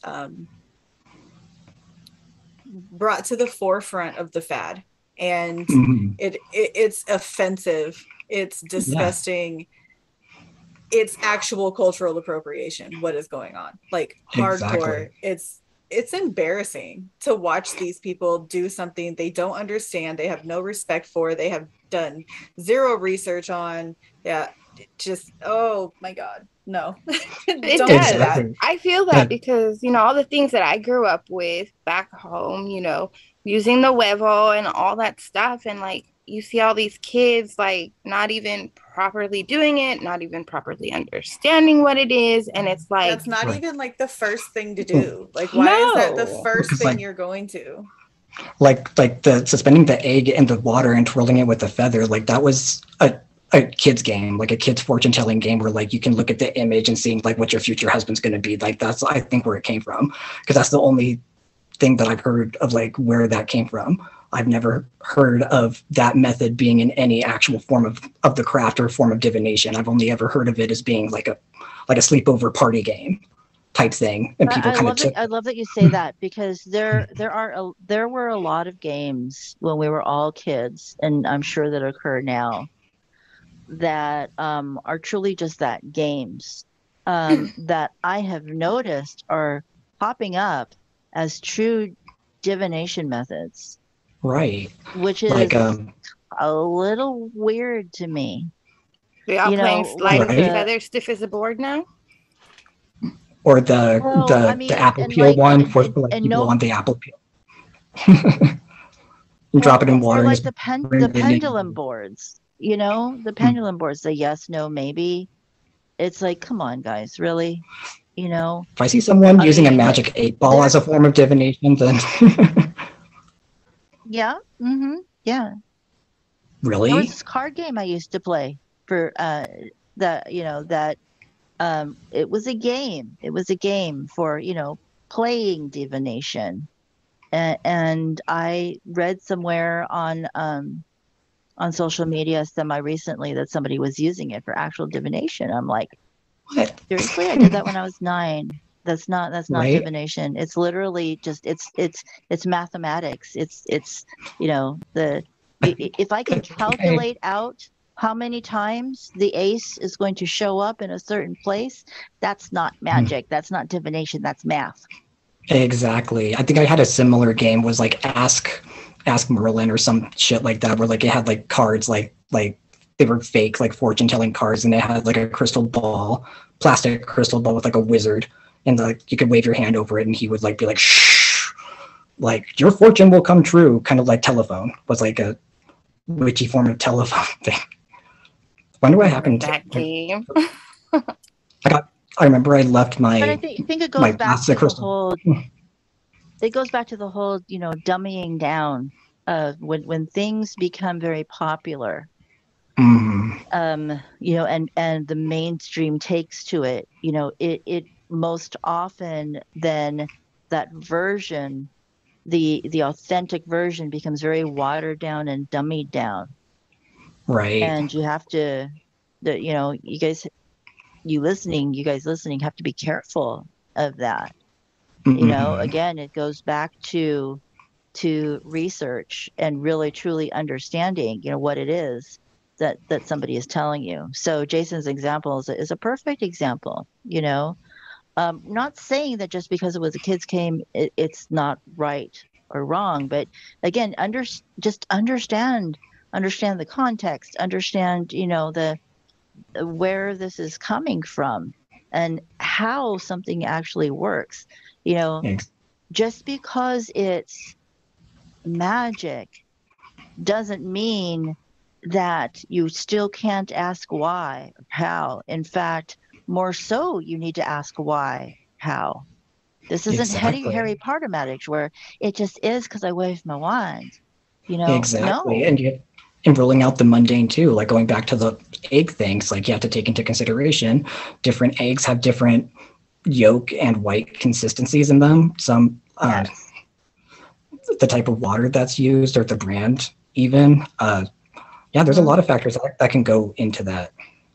brought to the forefront of the fad. And Mhm. it's offensive. It's disgusting. It's actual cultural appropriation. What is going on? Like hardcore. Exactly. It's embarrassing to watch these people do something they don't understand, they have no respect for, they have done zero research on. Yeah, just oh my God, no. It Don't does. do that. I feel that because, you know, all the things that I grew up with back home, you know, using the huevo and all that stuff. And like, you see all these kids like not even properly doing it, not even properly understanding what it is. And it's like, That's not Right. even like the first thing to do. Like, why is that the No. first Because, thing like- you're going to? like the suspending the egg in the water and twirling it with a feather, like that was a kid's game, like a kid's fortune telling game where like you can look at the image and see like what your future husband's going to be. Like that's, I think, where it came from, because that's the only thing that I've heard of like where that came from. I've never heard of that method being in any actual form of the craft or form of divination. I've only ever heard of it as being like a sleepover party game type thing, and people kind of took. I love that you say that, because there were a lot of games when we were all kids, and I'm sure that occur now, that are truly just that, games that I have noticed are popping up as true divination methods, Right. which is Like a little weird to me. we all You playing know, slide like with Right. feather stiff as a board now. or the Well, the I mean, the apple and peel like, one for like and you blow no, on the apple peel. You drop it in water or and like it's the ringing. pendulum boards, you know, the pendulum boards, the yes, no, maybe. It's like, come on, guys, really? You know, If I see someone I using a mean, magic 8-ball as a form of divination, then yeah, yeah. There was Really? this card game I used to play for that, that it was a game. It was a game for, playing divination. And I read somewhere on social media semi recently that somebody was using it for actual divination. I'm like, What? seriously, I did that when I was 9. That's not Right? divination. It's literally just it's mathematics. It's the if I can Okay. calculate out how many times the ace is going to show up in a certain place, that's not magic. That's not divination. That's math. Exactly. I think I had a similar game was like Ask Merlin or some shit like that, where like it had like cards like they were fake like fortune telling cards, and it had like a crystal ball, plastic crystal ball with like a wizard, and like you could wave your hand over it, and he would like be like shh, like your fortune will come true, kind of like telephone was like a witchy form of telephone thing. Wonder what Remember happened that to game? I remember I left But I my think it my goes back plastic to the crystal. whole dummying down of when things become very popular, Mm, and the mainstream takes to it, it most often then that version, the authentic version becomes very watered down and dummied down. right. And you have to, you guys listening have to be careful of that. Mhm. Again, it goes back to research and really truly understanding, what it is that somebody is telling you. So Jason's example is a perfect example. Not saying that just because it was a kids game, it's not right or wrong, but again, just understand the context, understand, the where this is coming from and how something actually works. You know, Ex- just because it's magic doesn't mean that you still can't ask why or how. In fact, more so, you need to ask why, how. This isn't Harry Exactly. Potter magic where it just is because I waved my wand. Exactly. No. And rolling out the mundane too, like going back to the egg things, like you have to take into consideration different eggs have different yolk and white consistencies in them. Some Yes. the type of water that's used or the brand even. Yeah, there's a Hmm. lot of factors that can go into that.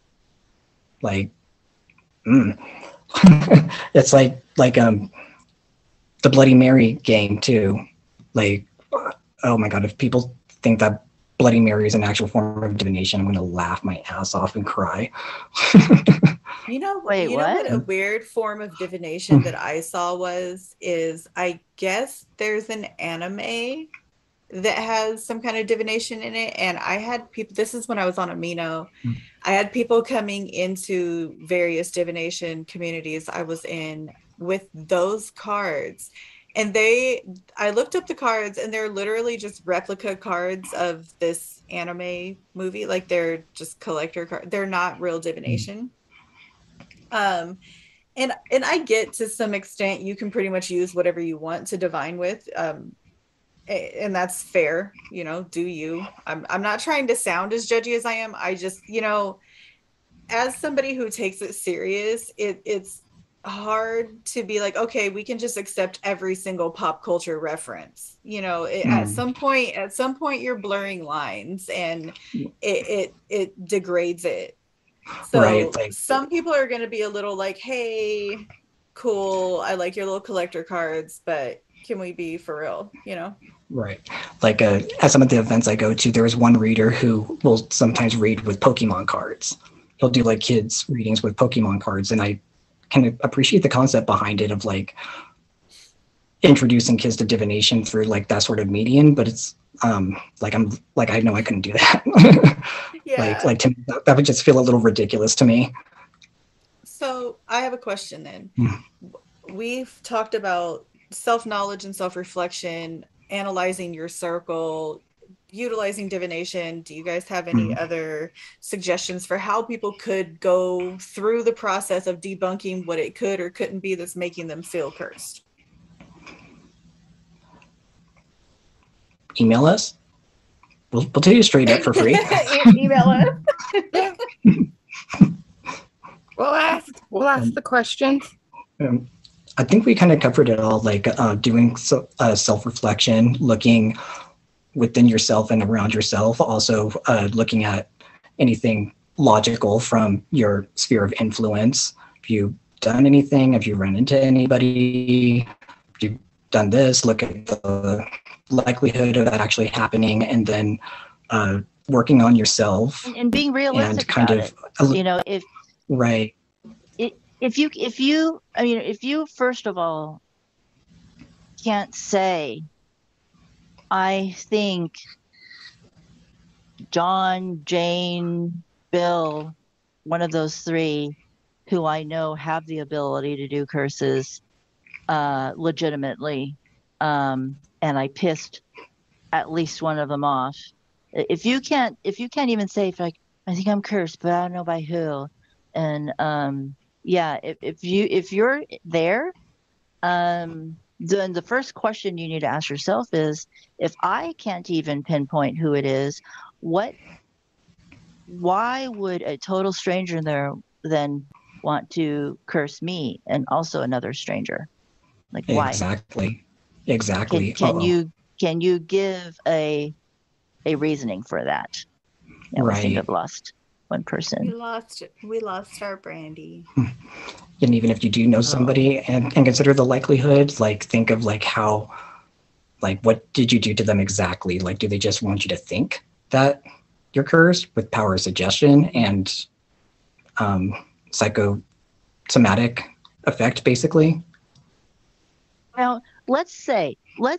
Like, mm. It's like the Bloody Mary game too. Like, oh my god, if people think that Bloody Mary is an actual form of divination, I'm gonna laugh my ass off and cry. Wait, You know what? what a weird form of divination that I saw is I guess there's an anime that has some kind of divination in it, and I had people, this is when I was on Amino. I had people coming into various divination communities I was in with those cards. And I looked up the cards and they're literally just replica cards of this anime movie. Like they're just collector cards. They're not real divination. Um, and I get to some extent you can pretty much use whatever you want to divine with. And that's fair, do you. I'm not trying to sound as judgy as I am. I just, as somebody who takes it serious, it's hard to be like, okay, we can just accept every single pop culture reference. At some point you're blurring lines, and it degrades it. Right, So like some people are going to be a little like, hey, cool, I like your little collector cards, but can we be for real? right. Like at some of the events I go to, there is one reader who will sometimes read with Pokemon cards. He'll do like kids readings with Pokemon cards, and I can appreciate the concept behind it of like introducing kids to divination through like that sort of medium, but it's like I'm like I know I couldn't do that. Yeah. like to me, that would just feel a little ridiculous to me. So I have a question then. Mm. We've talked about self-knowledge and self-reflection, analyzing your circle, utilizing divination. Do you guys have any Mm. other suggestions for how people could go through the process of debunking what it could or couldn't be that's making them feel cursed? Email us. We'll tell you straight up for free. Email us. We'll ask the questions. I think we kind of covered it all, like doing self-reflection, looking within yourself and around yourself, also looking at anything logical from your sphere of influence. Have you done anything? Have you run into anybody? Have you done this? Look at the likelihood of that actually happening, and then working on yourself and being realistic and kind about of it. You know, if right. if you first of all can't say, I think John, Jane, Bill, one of those three who I know have the ability to do curses legitimately, and I pissed at least one of them off. If you can't even say, like, I think I'm cursed, but I don't know by who, and if you're there, then the first question you need to ask yourself is, if I can't even pinpoint who it is, why would a total stranger there then want to curse me and also another stranger? Like, why? Exactly. Can you give a reasoning for that? Yeah, we seem to have lost one person. We lost our Brandy. And even if you do know somebody and consider the likelihood, like think of like how, like, what did you do to them exactly? Like, do they just want you to think that you're cursed with power of suggestion and psychosomatic effect, basically? Now, let's say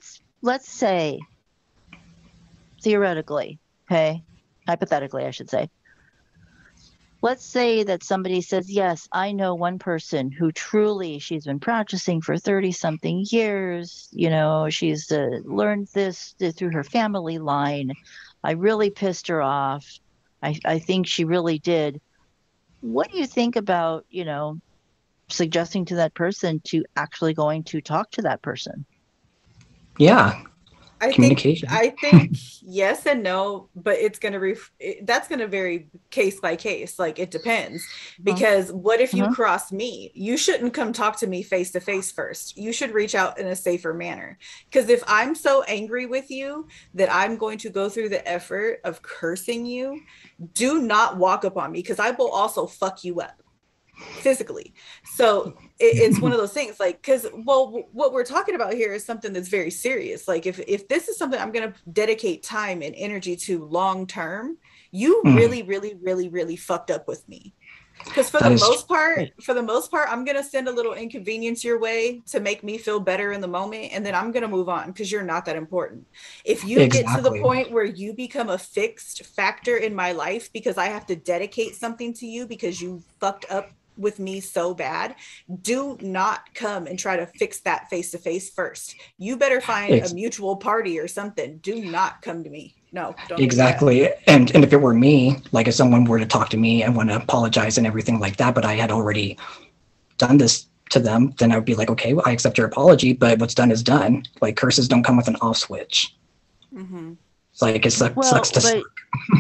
theoretically, okay, hypothetically, I should say, let's say that somebody says, yes, I know one person who truly, she's been practicing for 30 something years. You know, she's learned this through her family line. I really pissed her off. I think she really did. What do you think about, suggesting to that person to actually going to talk to that person? Yeah. I Communication. think yes and no, but it's going to that's going to vary case by case. Like, it depends, because what if you cross me? You shouldn't come talk to me face to face first. You should reach out in a safer manner. Because if I'm so angry with you that I'm going to go through the effort of cursing you, do not walk up on me, because I will also fuck you up physically. So it's one of those things, like, because what we're talking about here is something that's very serious. Like, if this is something I'm going to dedicate time and energy to long term, you really, really, really, really fucked up with me. Because for the most part, I'm going to send a little inconvenience your way to make me feel better in the moment, and then I'm going to move on, because you're not that important. If you get to the point where you become a fixed factor in my life because I have to dedicate something to you because you fucked up with me so bad, do not come and try to fix that face to face first. You better find a mutual party or something. Do not come to me. No, don't. Exactly. And if it were me, like, if someone were to talk to me and want to apologize and everything like that, but I had already done this to them, then I would be like, okay, well, I accept your apology, but what's done is done. Like, curses don't come with an off switch. It's like, it sucks to suck.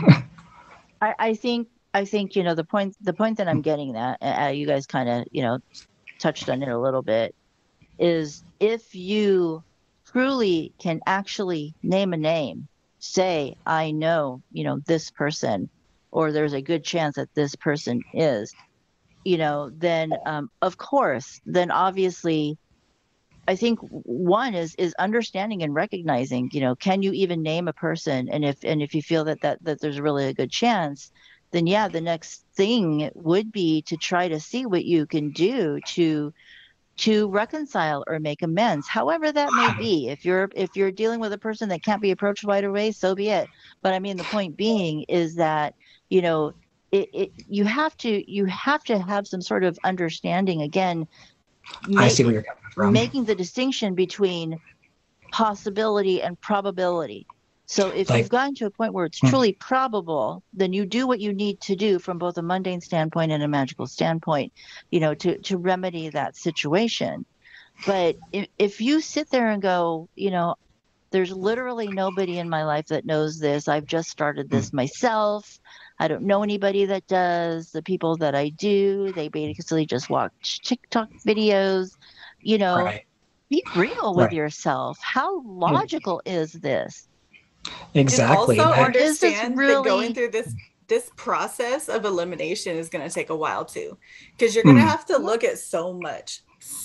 I think the point that I'm getting at, you guys kind of touched on it a little bit, is if you truly can actually name a name, say, I know this person, or there's a good chance that this person is, then of course, then obviously, I think one is understanding and recognizing, can you even name a person, and if you feel that there's really a good chance, then yeah, the next thing would be to try to see what you can do to reconcile or make amends, however that may be. If you're dealing with a person that can't be approached right away, so be it. But I mean, the point being is that you have to have some sort of understanding. Again, I see where you're coming from. Making the distinction between possibility and probability. So if you've gotten to a point where it's truly probable, then you do what you need to do from both a mundane standpoint and a magical standpoint, to remedy that situation. But if you sit there and go, There's literally nobody in my life that knows this. I've just started this myself. I don't know anybody that does. The people that I do, they basically just watch TikTok videos. You know, Right. be real with Right. yourself. How logical is this? Exactly. And also Or is this understand that going really through this process of elimination is going to take a while too, because you're going to have to look at so much.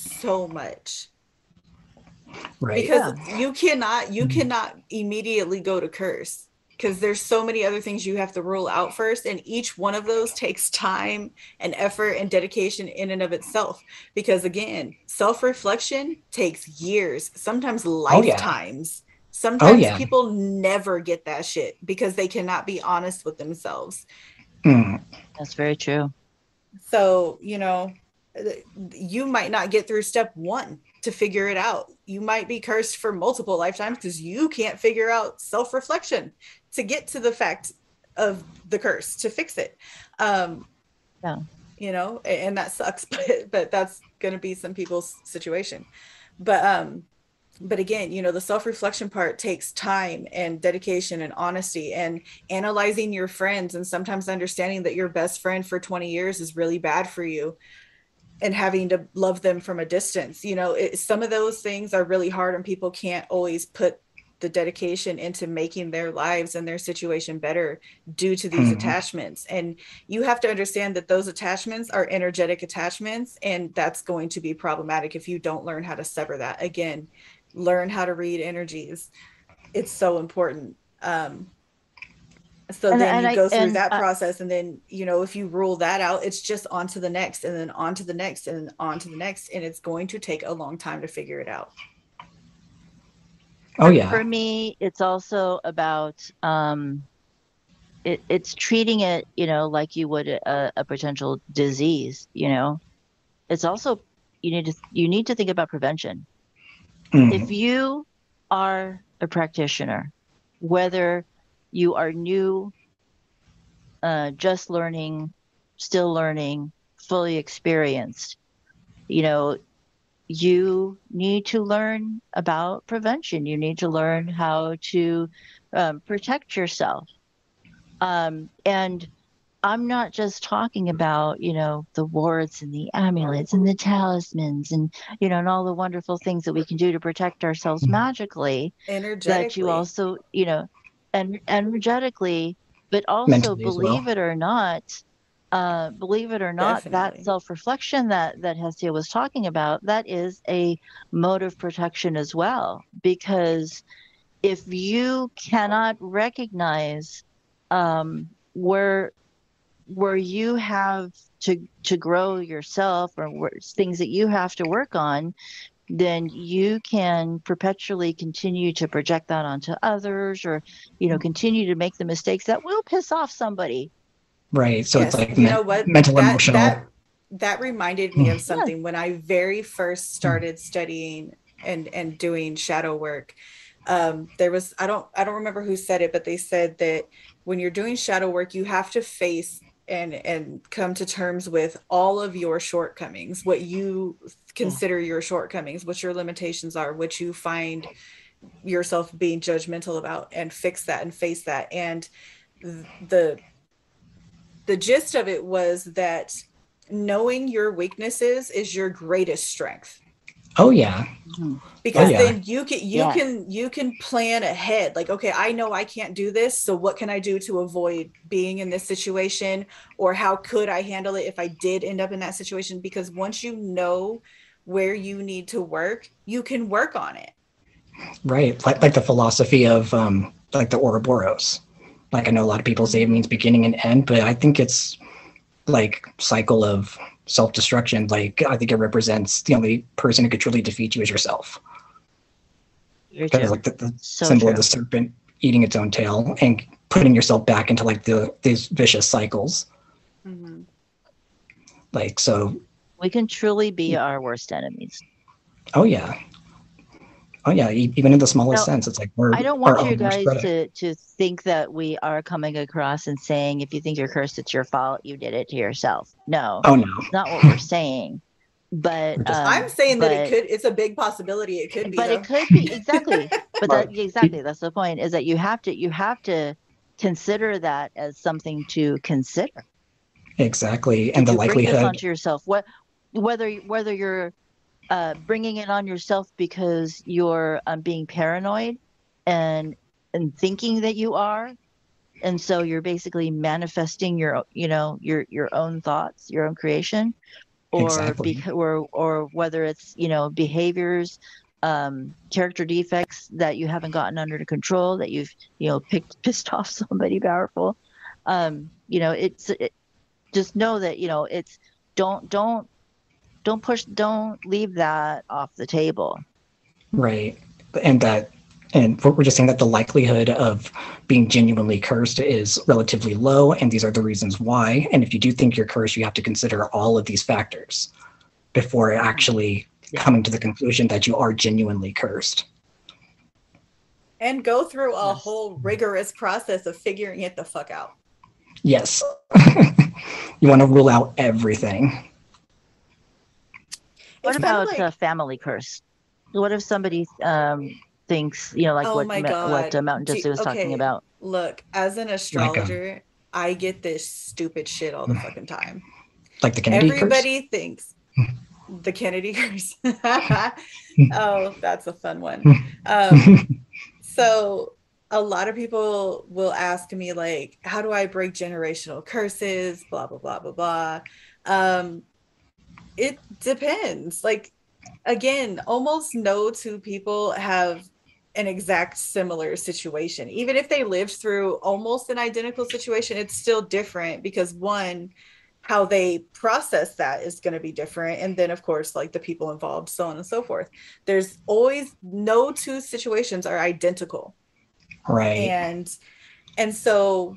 Right. Because you cannot immediately go to curse, because there's so many other things you have to rule out first, and each one of those takes time and effort and dedication in and of itself, because again, self-reflection takes years, sometimes lifetimes. Sometimes people never get that shit because they cannot be honest with themselves. That's very true. So, you know, you might not get through step 1 to figure it out. You might be cursed for multiple lifetimes because you can't figure out self-reflection to get to the fact of the curse to fix it. You know, and that sucks, but that's going to be some people's situation. But again, you know, the self-reflection part takes time and dedication and honesty and analyzing your friends, and sometimes understanding that your best friend for 20 years is really bad for you, and having to love them from a distance. You know, some of those things are really hard, and people can't always put the dedication into making their lives and their situation better due to these attachments. And you have to understand that those attachments are energetic attachments, and that's going to be problematic if you don't learn how to sever that. Again, learn how to read energies. It's so important. So then you go through that process, and then, you know, if you rule that out, it's just on to the next, and then on to the next, and on to the next, and it's going to take a long time to figure it out. Oh yeah. For me, it's also about it's treating it, you know, like you would a potential disease. You know, it's also you need to think about prevention. If you are a practitioner, whether you are new, just learning, still learning, fully experienced, you know, you need to learn about prevention. You need to learn how to protect yourself. And I'm not just talking about, you know, the wards and the amulets and the talismans and, you know, and all the wonderful things that we can do to protect ourselves magically. That you also, you know, and energetically, but also mentally believe it or not, Definitely. that self-reflection that Hestia was talking about, that is a mode of protection as well. Because if you cannot recognize where you have to grow yourself, or things that you have to work on, then you can perpetually continue to project that onto others, or, you know, continue to make the mistakes that will piss off somebody. Right. So yes, it's like you know what, mental, emotional. That reminded me of something when I very first started studying and doing shadow work. There was, I don't remember who said it, but they said that when you're doing shadow work, you have to face and come to terms with all of your shortcomings, what you consider your shortcomings, what your limitations are, what you find yourself being judgmental about, and fix that and face that. And the gist of it was that knowing your weaknesses is your greatest strength. Oh yeah. Because then you can plan ahead. Like, okay, I know I can't do this, so what can I do to avoid being in this situation? Or how could I handle it if I did end up in that situation? Because once you know where you need to work, you can work on it. Right. Like the philosophy of like the Ouroboros. Like, I know a lot of people say it means beginning and end, but I think it's like cycle of self-destruction. Like, I think it represents the only person who could truly defeat you is yourself. Because like the symbol of the serpent eating its own tail and putting yourself back into like these vicious cycles. Like, so we can truly be our worst enemies. Oh yeah. Oh yeah, even in the smallest sense, it's like I don't want you guys to think that we are coming across and saying, if you think you're cursed, it's your fault. You did it to yourself. No. Oh no. That's not what we're saying. but I'm saying that but- it's a big possibility it could be, but though. it could be exactly. But Right. that's the point, is that you have to consider that as something to consider. Exactly. Did And the you bring this likelihood, onto yourself? Whether you're bringing it on yourself because you're being paranoid and thinking that you are, and so you're basically manifesting your your own thoughts, your own creation, or Exactly. or whether it's behaviors, character defects that you haven't gotten under control, that you've pissed off somebody powerful. Just know that it's don't leave that off the table. Right. And we're just saying that the likelihood of being genuinely cursed is relatively low, and these are the reasons why. And if you do think you're cursed, you have to consider all of these factors before actually coming to the conclusion that you are genuinely cursed. And go through a Yes. whole rigorous process of figuring it the fuck out. Yes. You want to rule out everything. What It's kind about of like, family curse? What if somebody thinks, like oh my God. Mountain Dusty was talking Okay, about? Look, as an astrologer, I get this stupid shit all the fucking time. Like the Kennedy curse? Everybody thinks the Kennedy curse. Oh, that's a fun one. So a lot of people will ask me, like, how do I break generational curses? Blah, blah, blah, blah, blah. It depends. Like, again, almost no two people have an exact similar situation. Even if they lived through almost an identical situation, it's still different because one, how they process that is going to be different. And then of course, like the people involved, so on and so forth. There's always no two situations are identical. Right. And so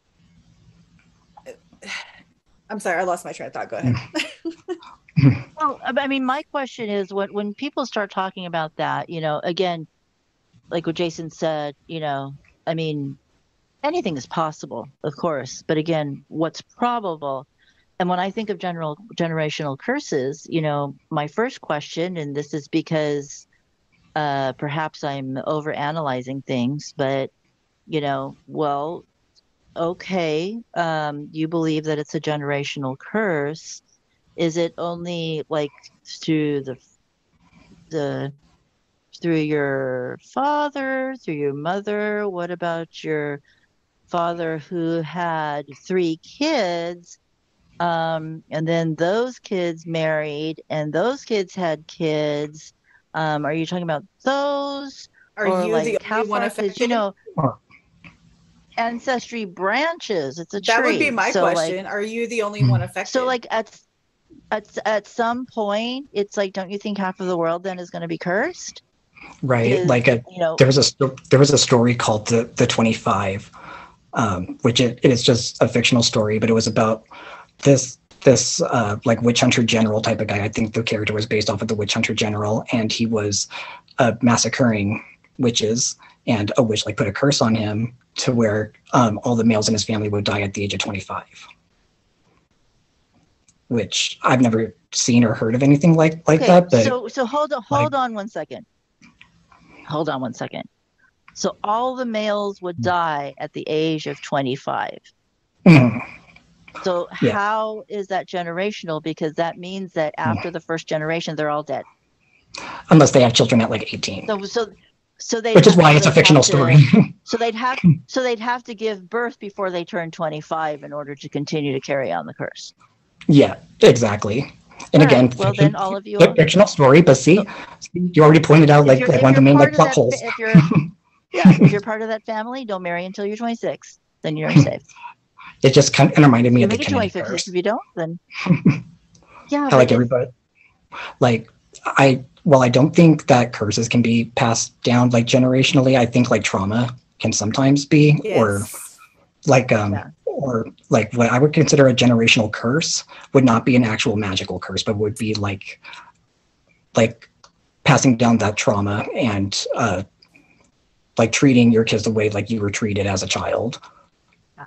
I'm sorry, I lost my train of thought. Go ahead. Well, I mean, my question is, when people start talking about that, again, like what Jason said, I mean, anything is possible, of course, but again, what's probable? And when I think of generational curses, my first question, and this is because perhaps I'm overanalyzing things, but well, okay, you believe that it's a generational curse. Is it only like through through your father, through your mother? What about your father who had 3 kids, and then those kids married and those kids had kids? Are you talking about those? Are or you like the how only one far? 'Cause, affected? ancestry branches. It's a tree. That would be my So, question. Are you the only one affected? So like at some point, it's like, don't you think half of the world then is going to be cursed? Right. Is, Like there was a story called the 25, which it is just a fictional story, but it was about this like witch hunter general type of guy. I think the character was based off of the witch hunter general, and he was massacring witches, and a witch like put a curse on him to where all the males in his family would die at the age of 25. Which I've never seen or heard of anything like that. But so hold on 1 second. Hold on 1 second. So all the males would die at the age of 25. So Yeah. how is that generational? Because that means that after the first generation, they're all dead. Unless they have children at like 18. So they, which is why it's a fictional story. So they'd have to give birth before they turn 25 in order to continue to carry on the curse. Yeah, exactly. And All again, right. Well, then all of you fictional story, but see, you already pointed out like one of the main like plot holes. If you're part of that family, don't marry until you're 26. Then you're safe. It just kind of reminded me You of the make it Kennedy 25 curse. if you don't, then yeah. How like everybody, like I don't think that curses can be passed down like generationally. I think like trauma can sometimes be, or like or like what I would consider a generational curse would not be an actual magical curse, but would be like passing down that trauma and like treating your kids the way like you were treated as a child.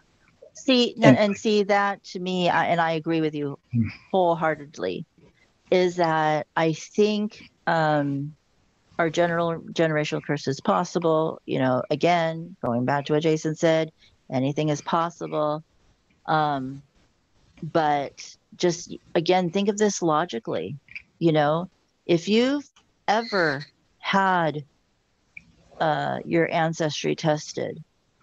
See, and see that to me, and I agree with you wholeheartedly, is that I think our generational curse is possible. You know, again, going back to what Jason said, anything is possible. But just again, think of this logically. You know, if you've ever had your ancestry tested,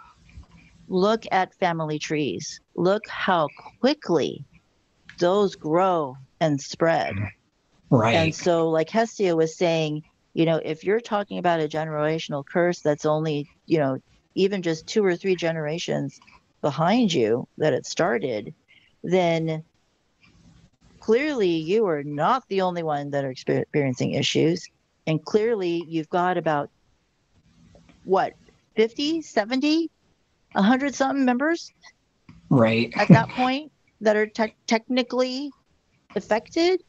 look at family trees. Look how quickly those grow and spread. Right. And so, like Hestia was saying, you know, if you're talking about a generational curse that's only, you know, even just 2 or 3 generations behind you that it started, then clearly you are not the only one that are experiencing issues. And clearly you've got about, what, 50, 70, 100 something members Right. at that point that are technically affected.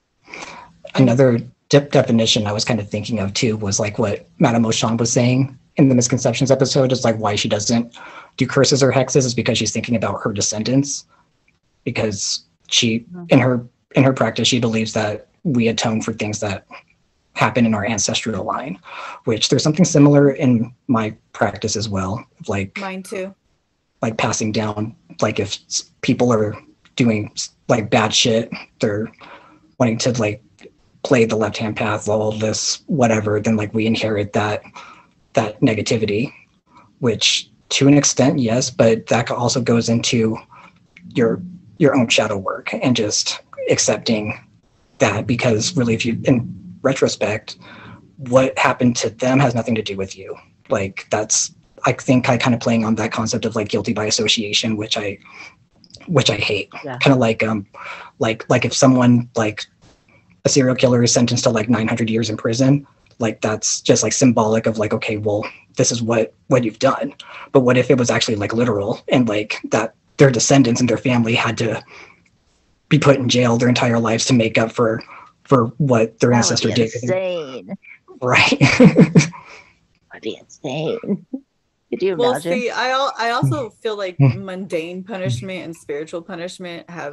Another definition I was kind of thinking of too was like what Madame Auchan was saying in the misconceptions episode, is like why she doesn't do curses or hexes is because she's thinking about her descendants, because she in her practice she believes that we atone for things that happen in our ancestral line, which there's something similar in my practice as well, like Mine too. like passing down, like if people are doing like bad shit, they're wanting to like play the left-hand path, all this whatever, then like we inherit that negativity, which to an extent yes, but that also goes into your own shadow work and just accepting that, because really if you in retrospect what happened to them has nothing to do with you. Like that's, I think I kind of playing on that concept of like guilty by association, which I hate. Yeah. Kind of like if someone like a serial killer is sentenced to like 900 years in prison, like that's just like symbolic of like, okay, well, this is what you've done. But what if it was actually like literal, and like that their descendants and their family had to be put in jail their entire lives to make up for what their ancestor did? Insane. Right. That'd be insane. Could you Well, imagine? see, I also feel like mundane punishment and spiritual punishment have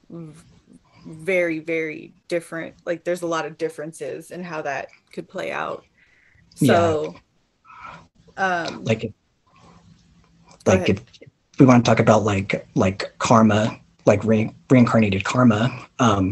very, very different. Like, there's a lot of differences in how that could play out. So, like if we want to talk about like karma, like reincarnated karma,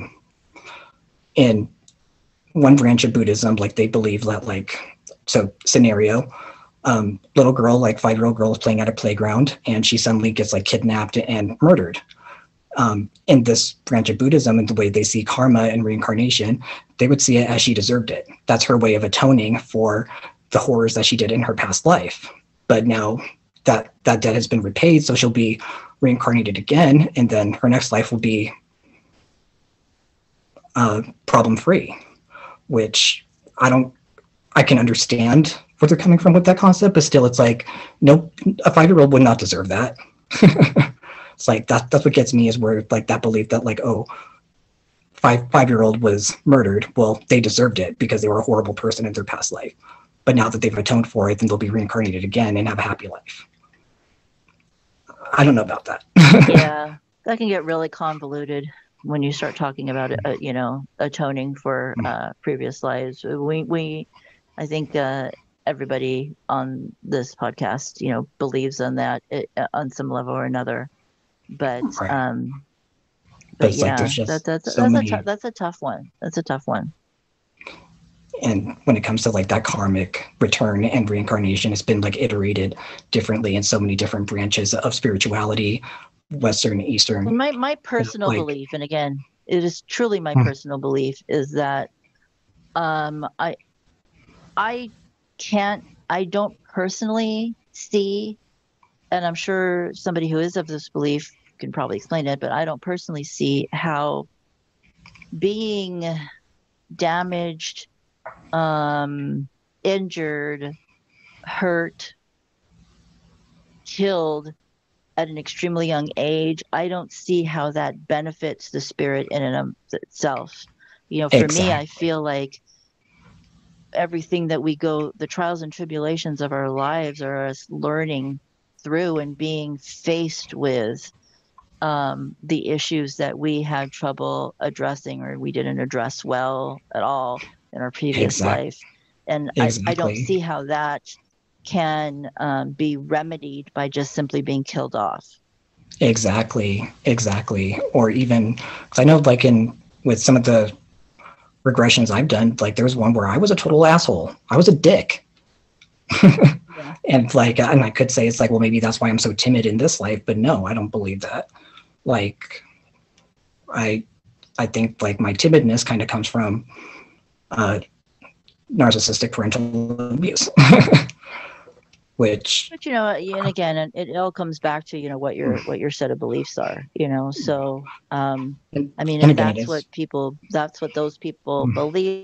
in one branch of Buddhism, like they believe that like, so scenario, little girl, like 5-year-old girl is playing at a playground and she suddenly gets like kidnapped and murdered. In this branch of Buddhism and the way they see karma and reincarnation, they would see it as she deserved it. That's her way of atoning for the horrors that she did in her past life. But now that debt has been repaid, so she'll be reincarnated again, and then her next life will be problem-free, which I can understand where they're coming from with that concept, but still it's like, nope, a 5-year-old would not deserve that. It's like that's what gets me, is where like that belief that like, oh, 5-year-old was murdered, well, they deserved it because they were a horrible person in their past life. But now that they've atoned for it, then they'll be reincarnated again and have a happy life. I don't know about that. Yeah, that can get really convoluted when you start talking about atoning for previous lives. I think everybody on this podcast, believes in that on some level or another. But Right. but it's like yeah, there's just that's so many. that's a tough one. That's a tough one. And when it comes to like that karmic return and reincarnation, it's been like iterated differently in so many different branches of spirituality, Western, Eastern. And my personal belief, and again, it is truly my personal belief, is that I don't personally see, and I'm sure somebody who is of this belief can probably explain it, but I don't personally see how being damaged, injured, hurt, killed at an extremely young age, I don't see how that benefits the spirit in and of itself. For me, I feel like everything that we go, the trials and tribulations of our lives are us learning through and being faced with the issues that we had trouble addressing or we didn't address well at all in our previous life. And I don't see how that can be remedied by just simply being killed off. Exactly. Or even, because I know like with some of the regressions I've done, like there was one where I was a total asshole. I was a dick. Yeah. And I could say it's like, well, maybe that's why I'm so timid in this life, but no, I don't believe that. Like, I think like my timidness kind of comes from narcissistic parental abuse. But and again, it all comes back to what your set of beliefs are. So I mean, if that's what those people believe.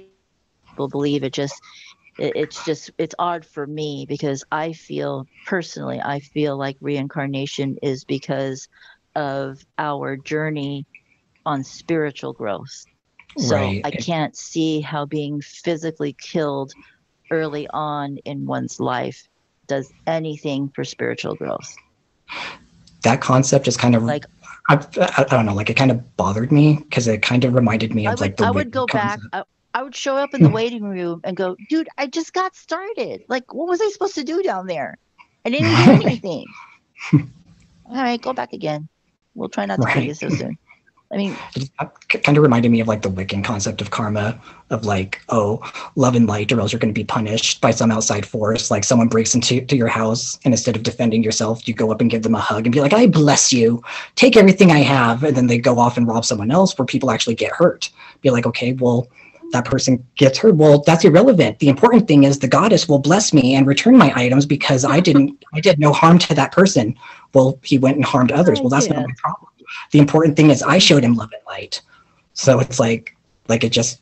It's odd for me because I feel like reincarnation is because of our journey on spiritual growth. So right. I can't see how being physically killed early on in one's life does anything for spiritual growth. That concept is kind of like, I don't know, like it kind of bothered me because it kind of reminded me of I would go back. I would show up in the waiting room and go, dude, I just got started. Like, what was I supposed to do down there? I didn't do anything. All right, go back again. We'll try not to kill you so soon. I mean, it kind of reminded me of like the Wiccan concept of karma, of like, oh, love and light, or else you're going to be punished by some outside force. Like someone breaks into your house, and instead of defending yourself, you go up and give them a hug and be like, I bless you, take everything I have. And then they go off and rob someone else where people actually get hurt. Be like, okay, well, that person gets hurt. Well, that's irrelevant. The important thing is the goddess will bless me and return my items because I did no harm to that person. Well, he went and harmed others. Well, that's not my problem. The important thing is I showed him love and light. So it's like it just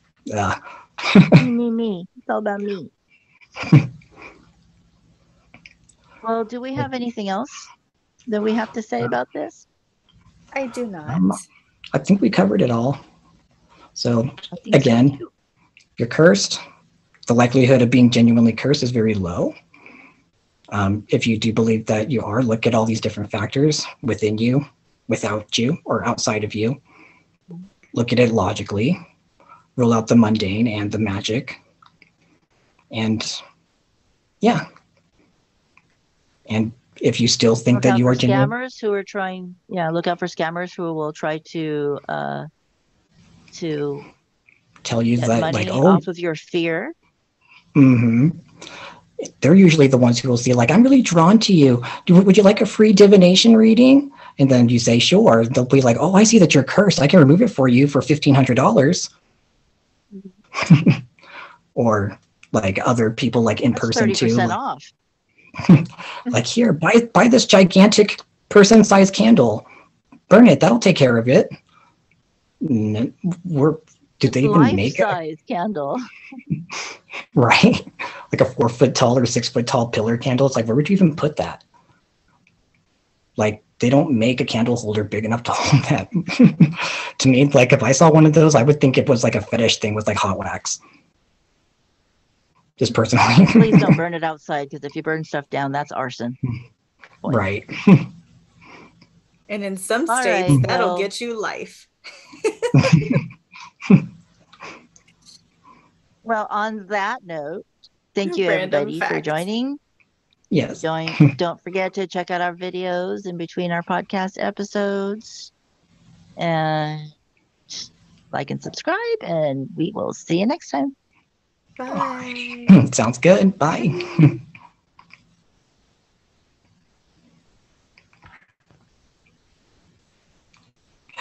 me. It's all about me. Well, do we have anything else that we have to say about this? I do not. I think we covered it all. So again, you're cursed. The likelihood of being genuinely cursed is very low. If you do believe that you are, look at all these different factors within you, without you, or outside of you. Look at it logically. Rule out the mundane and the magic. And yeah. And if you still think that you are genuine, scammers who are trying, look out for scammers who will try to tell you that money off of your fear. Mm-hmm. They're usually the ones who will say, like, I'm really drawn to you. Would you like a free divination reading? And then you say, sure. They'll be like, oh, I see that you're cursed. I can remove it for you for $1,500. Or like other people, like in person too. 30% off. Like, here, buy this gigantic person-sized candle. Burn it. That'll take care of it. Did they even make a life-size candle? Right, like a 4 foot tall or 6 foot tall pillar candle. It's like, where would you even put that? Like, they don't make a candle holder big enough to hold that. To me, like, if I saw one of those, I would think it was like a fetish thing with like hot wax. Just personally. Please don't burn it outside, because if you burn stuff down, that's arson. Right. And in some states, that'll get you life. Well, on that note, thank you everybody for joining. Yes. Don't forget to check out our videos in between our podcast episodes. And like and subscribe, and we will see you next time. Bye. Sounds good. Bye.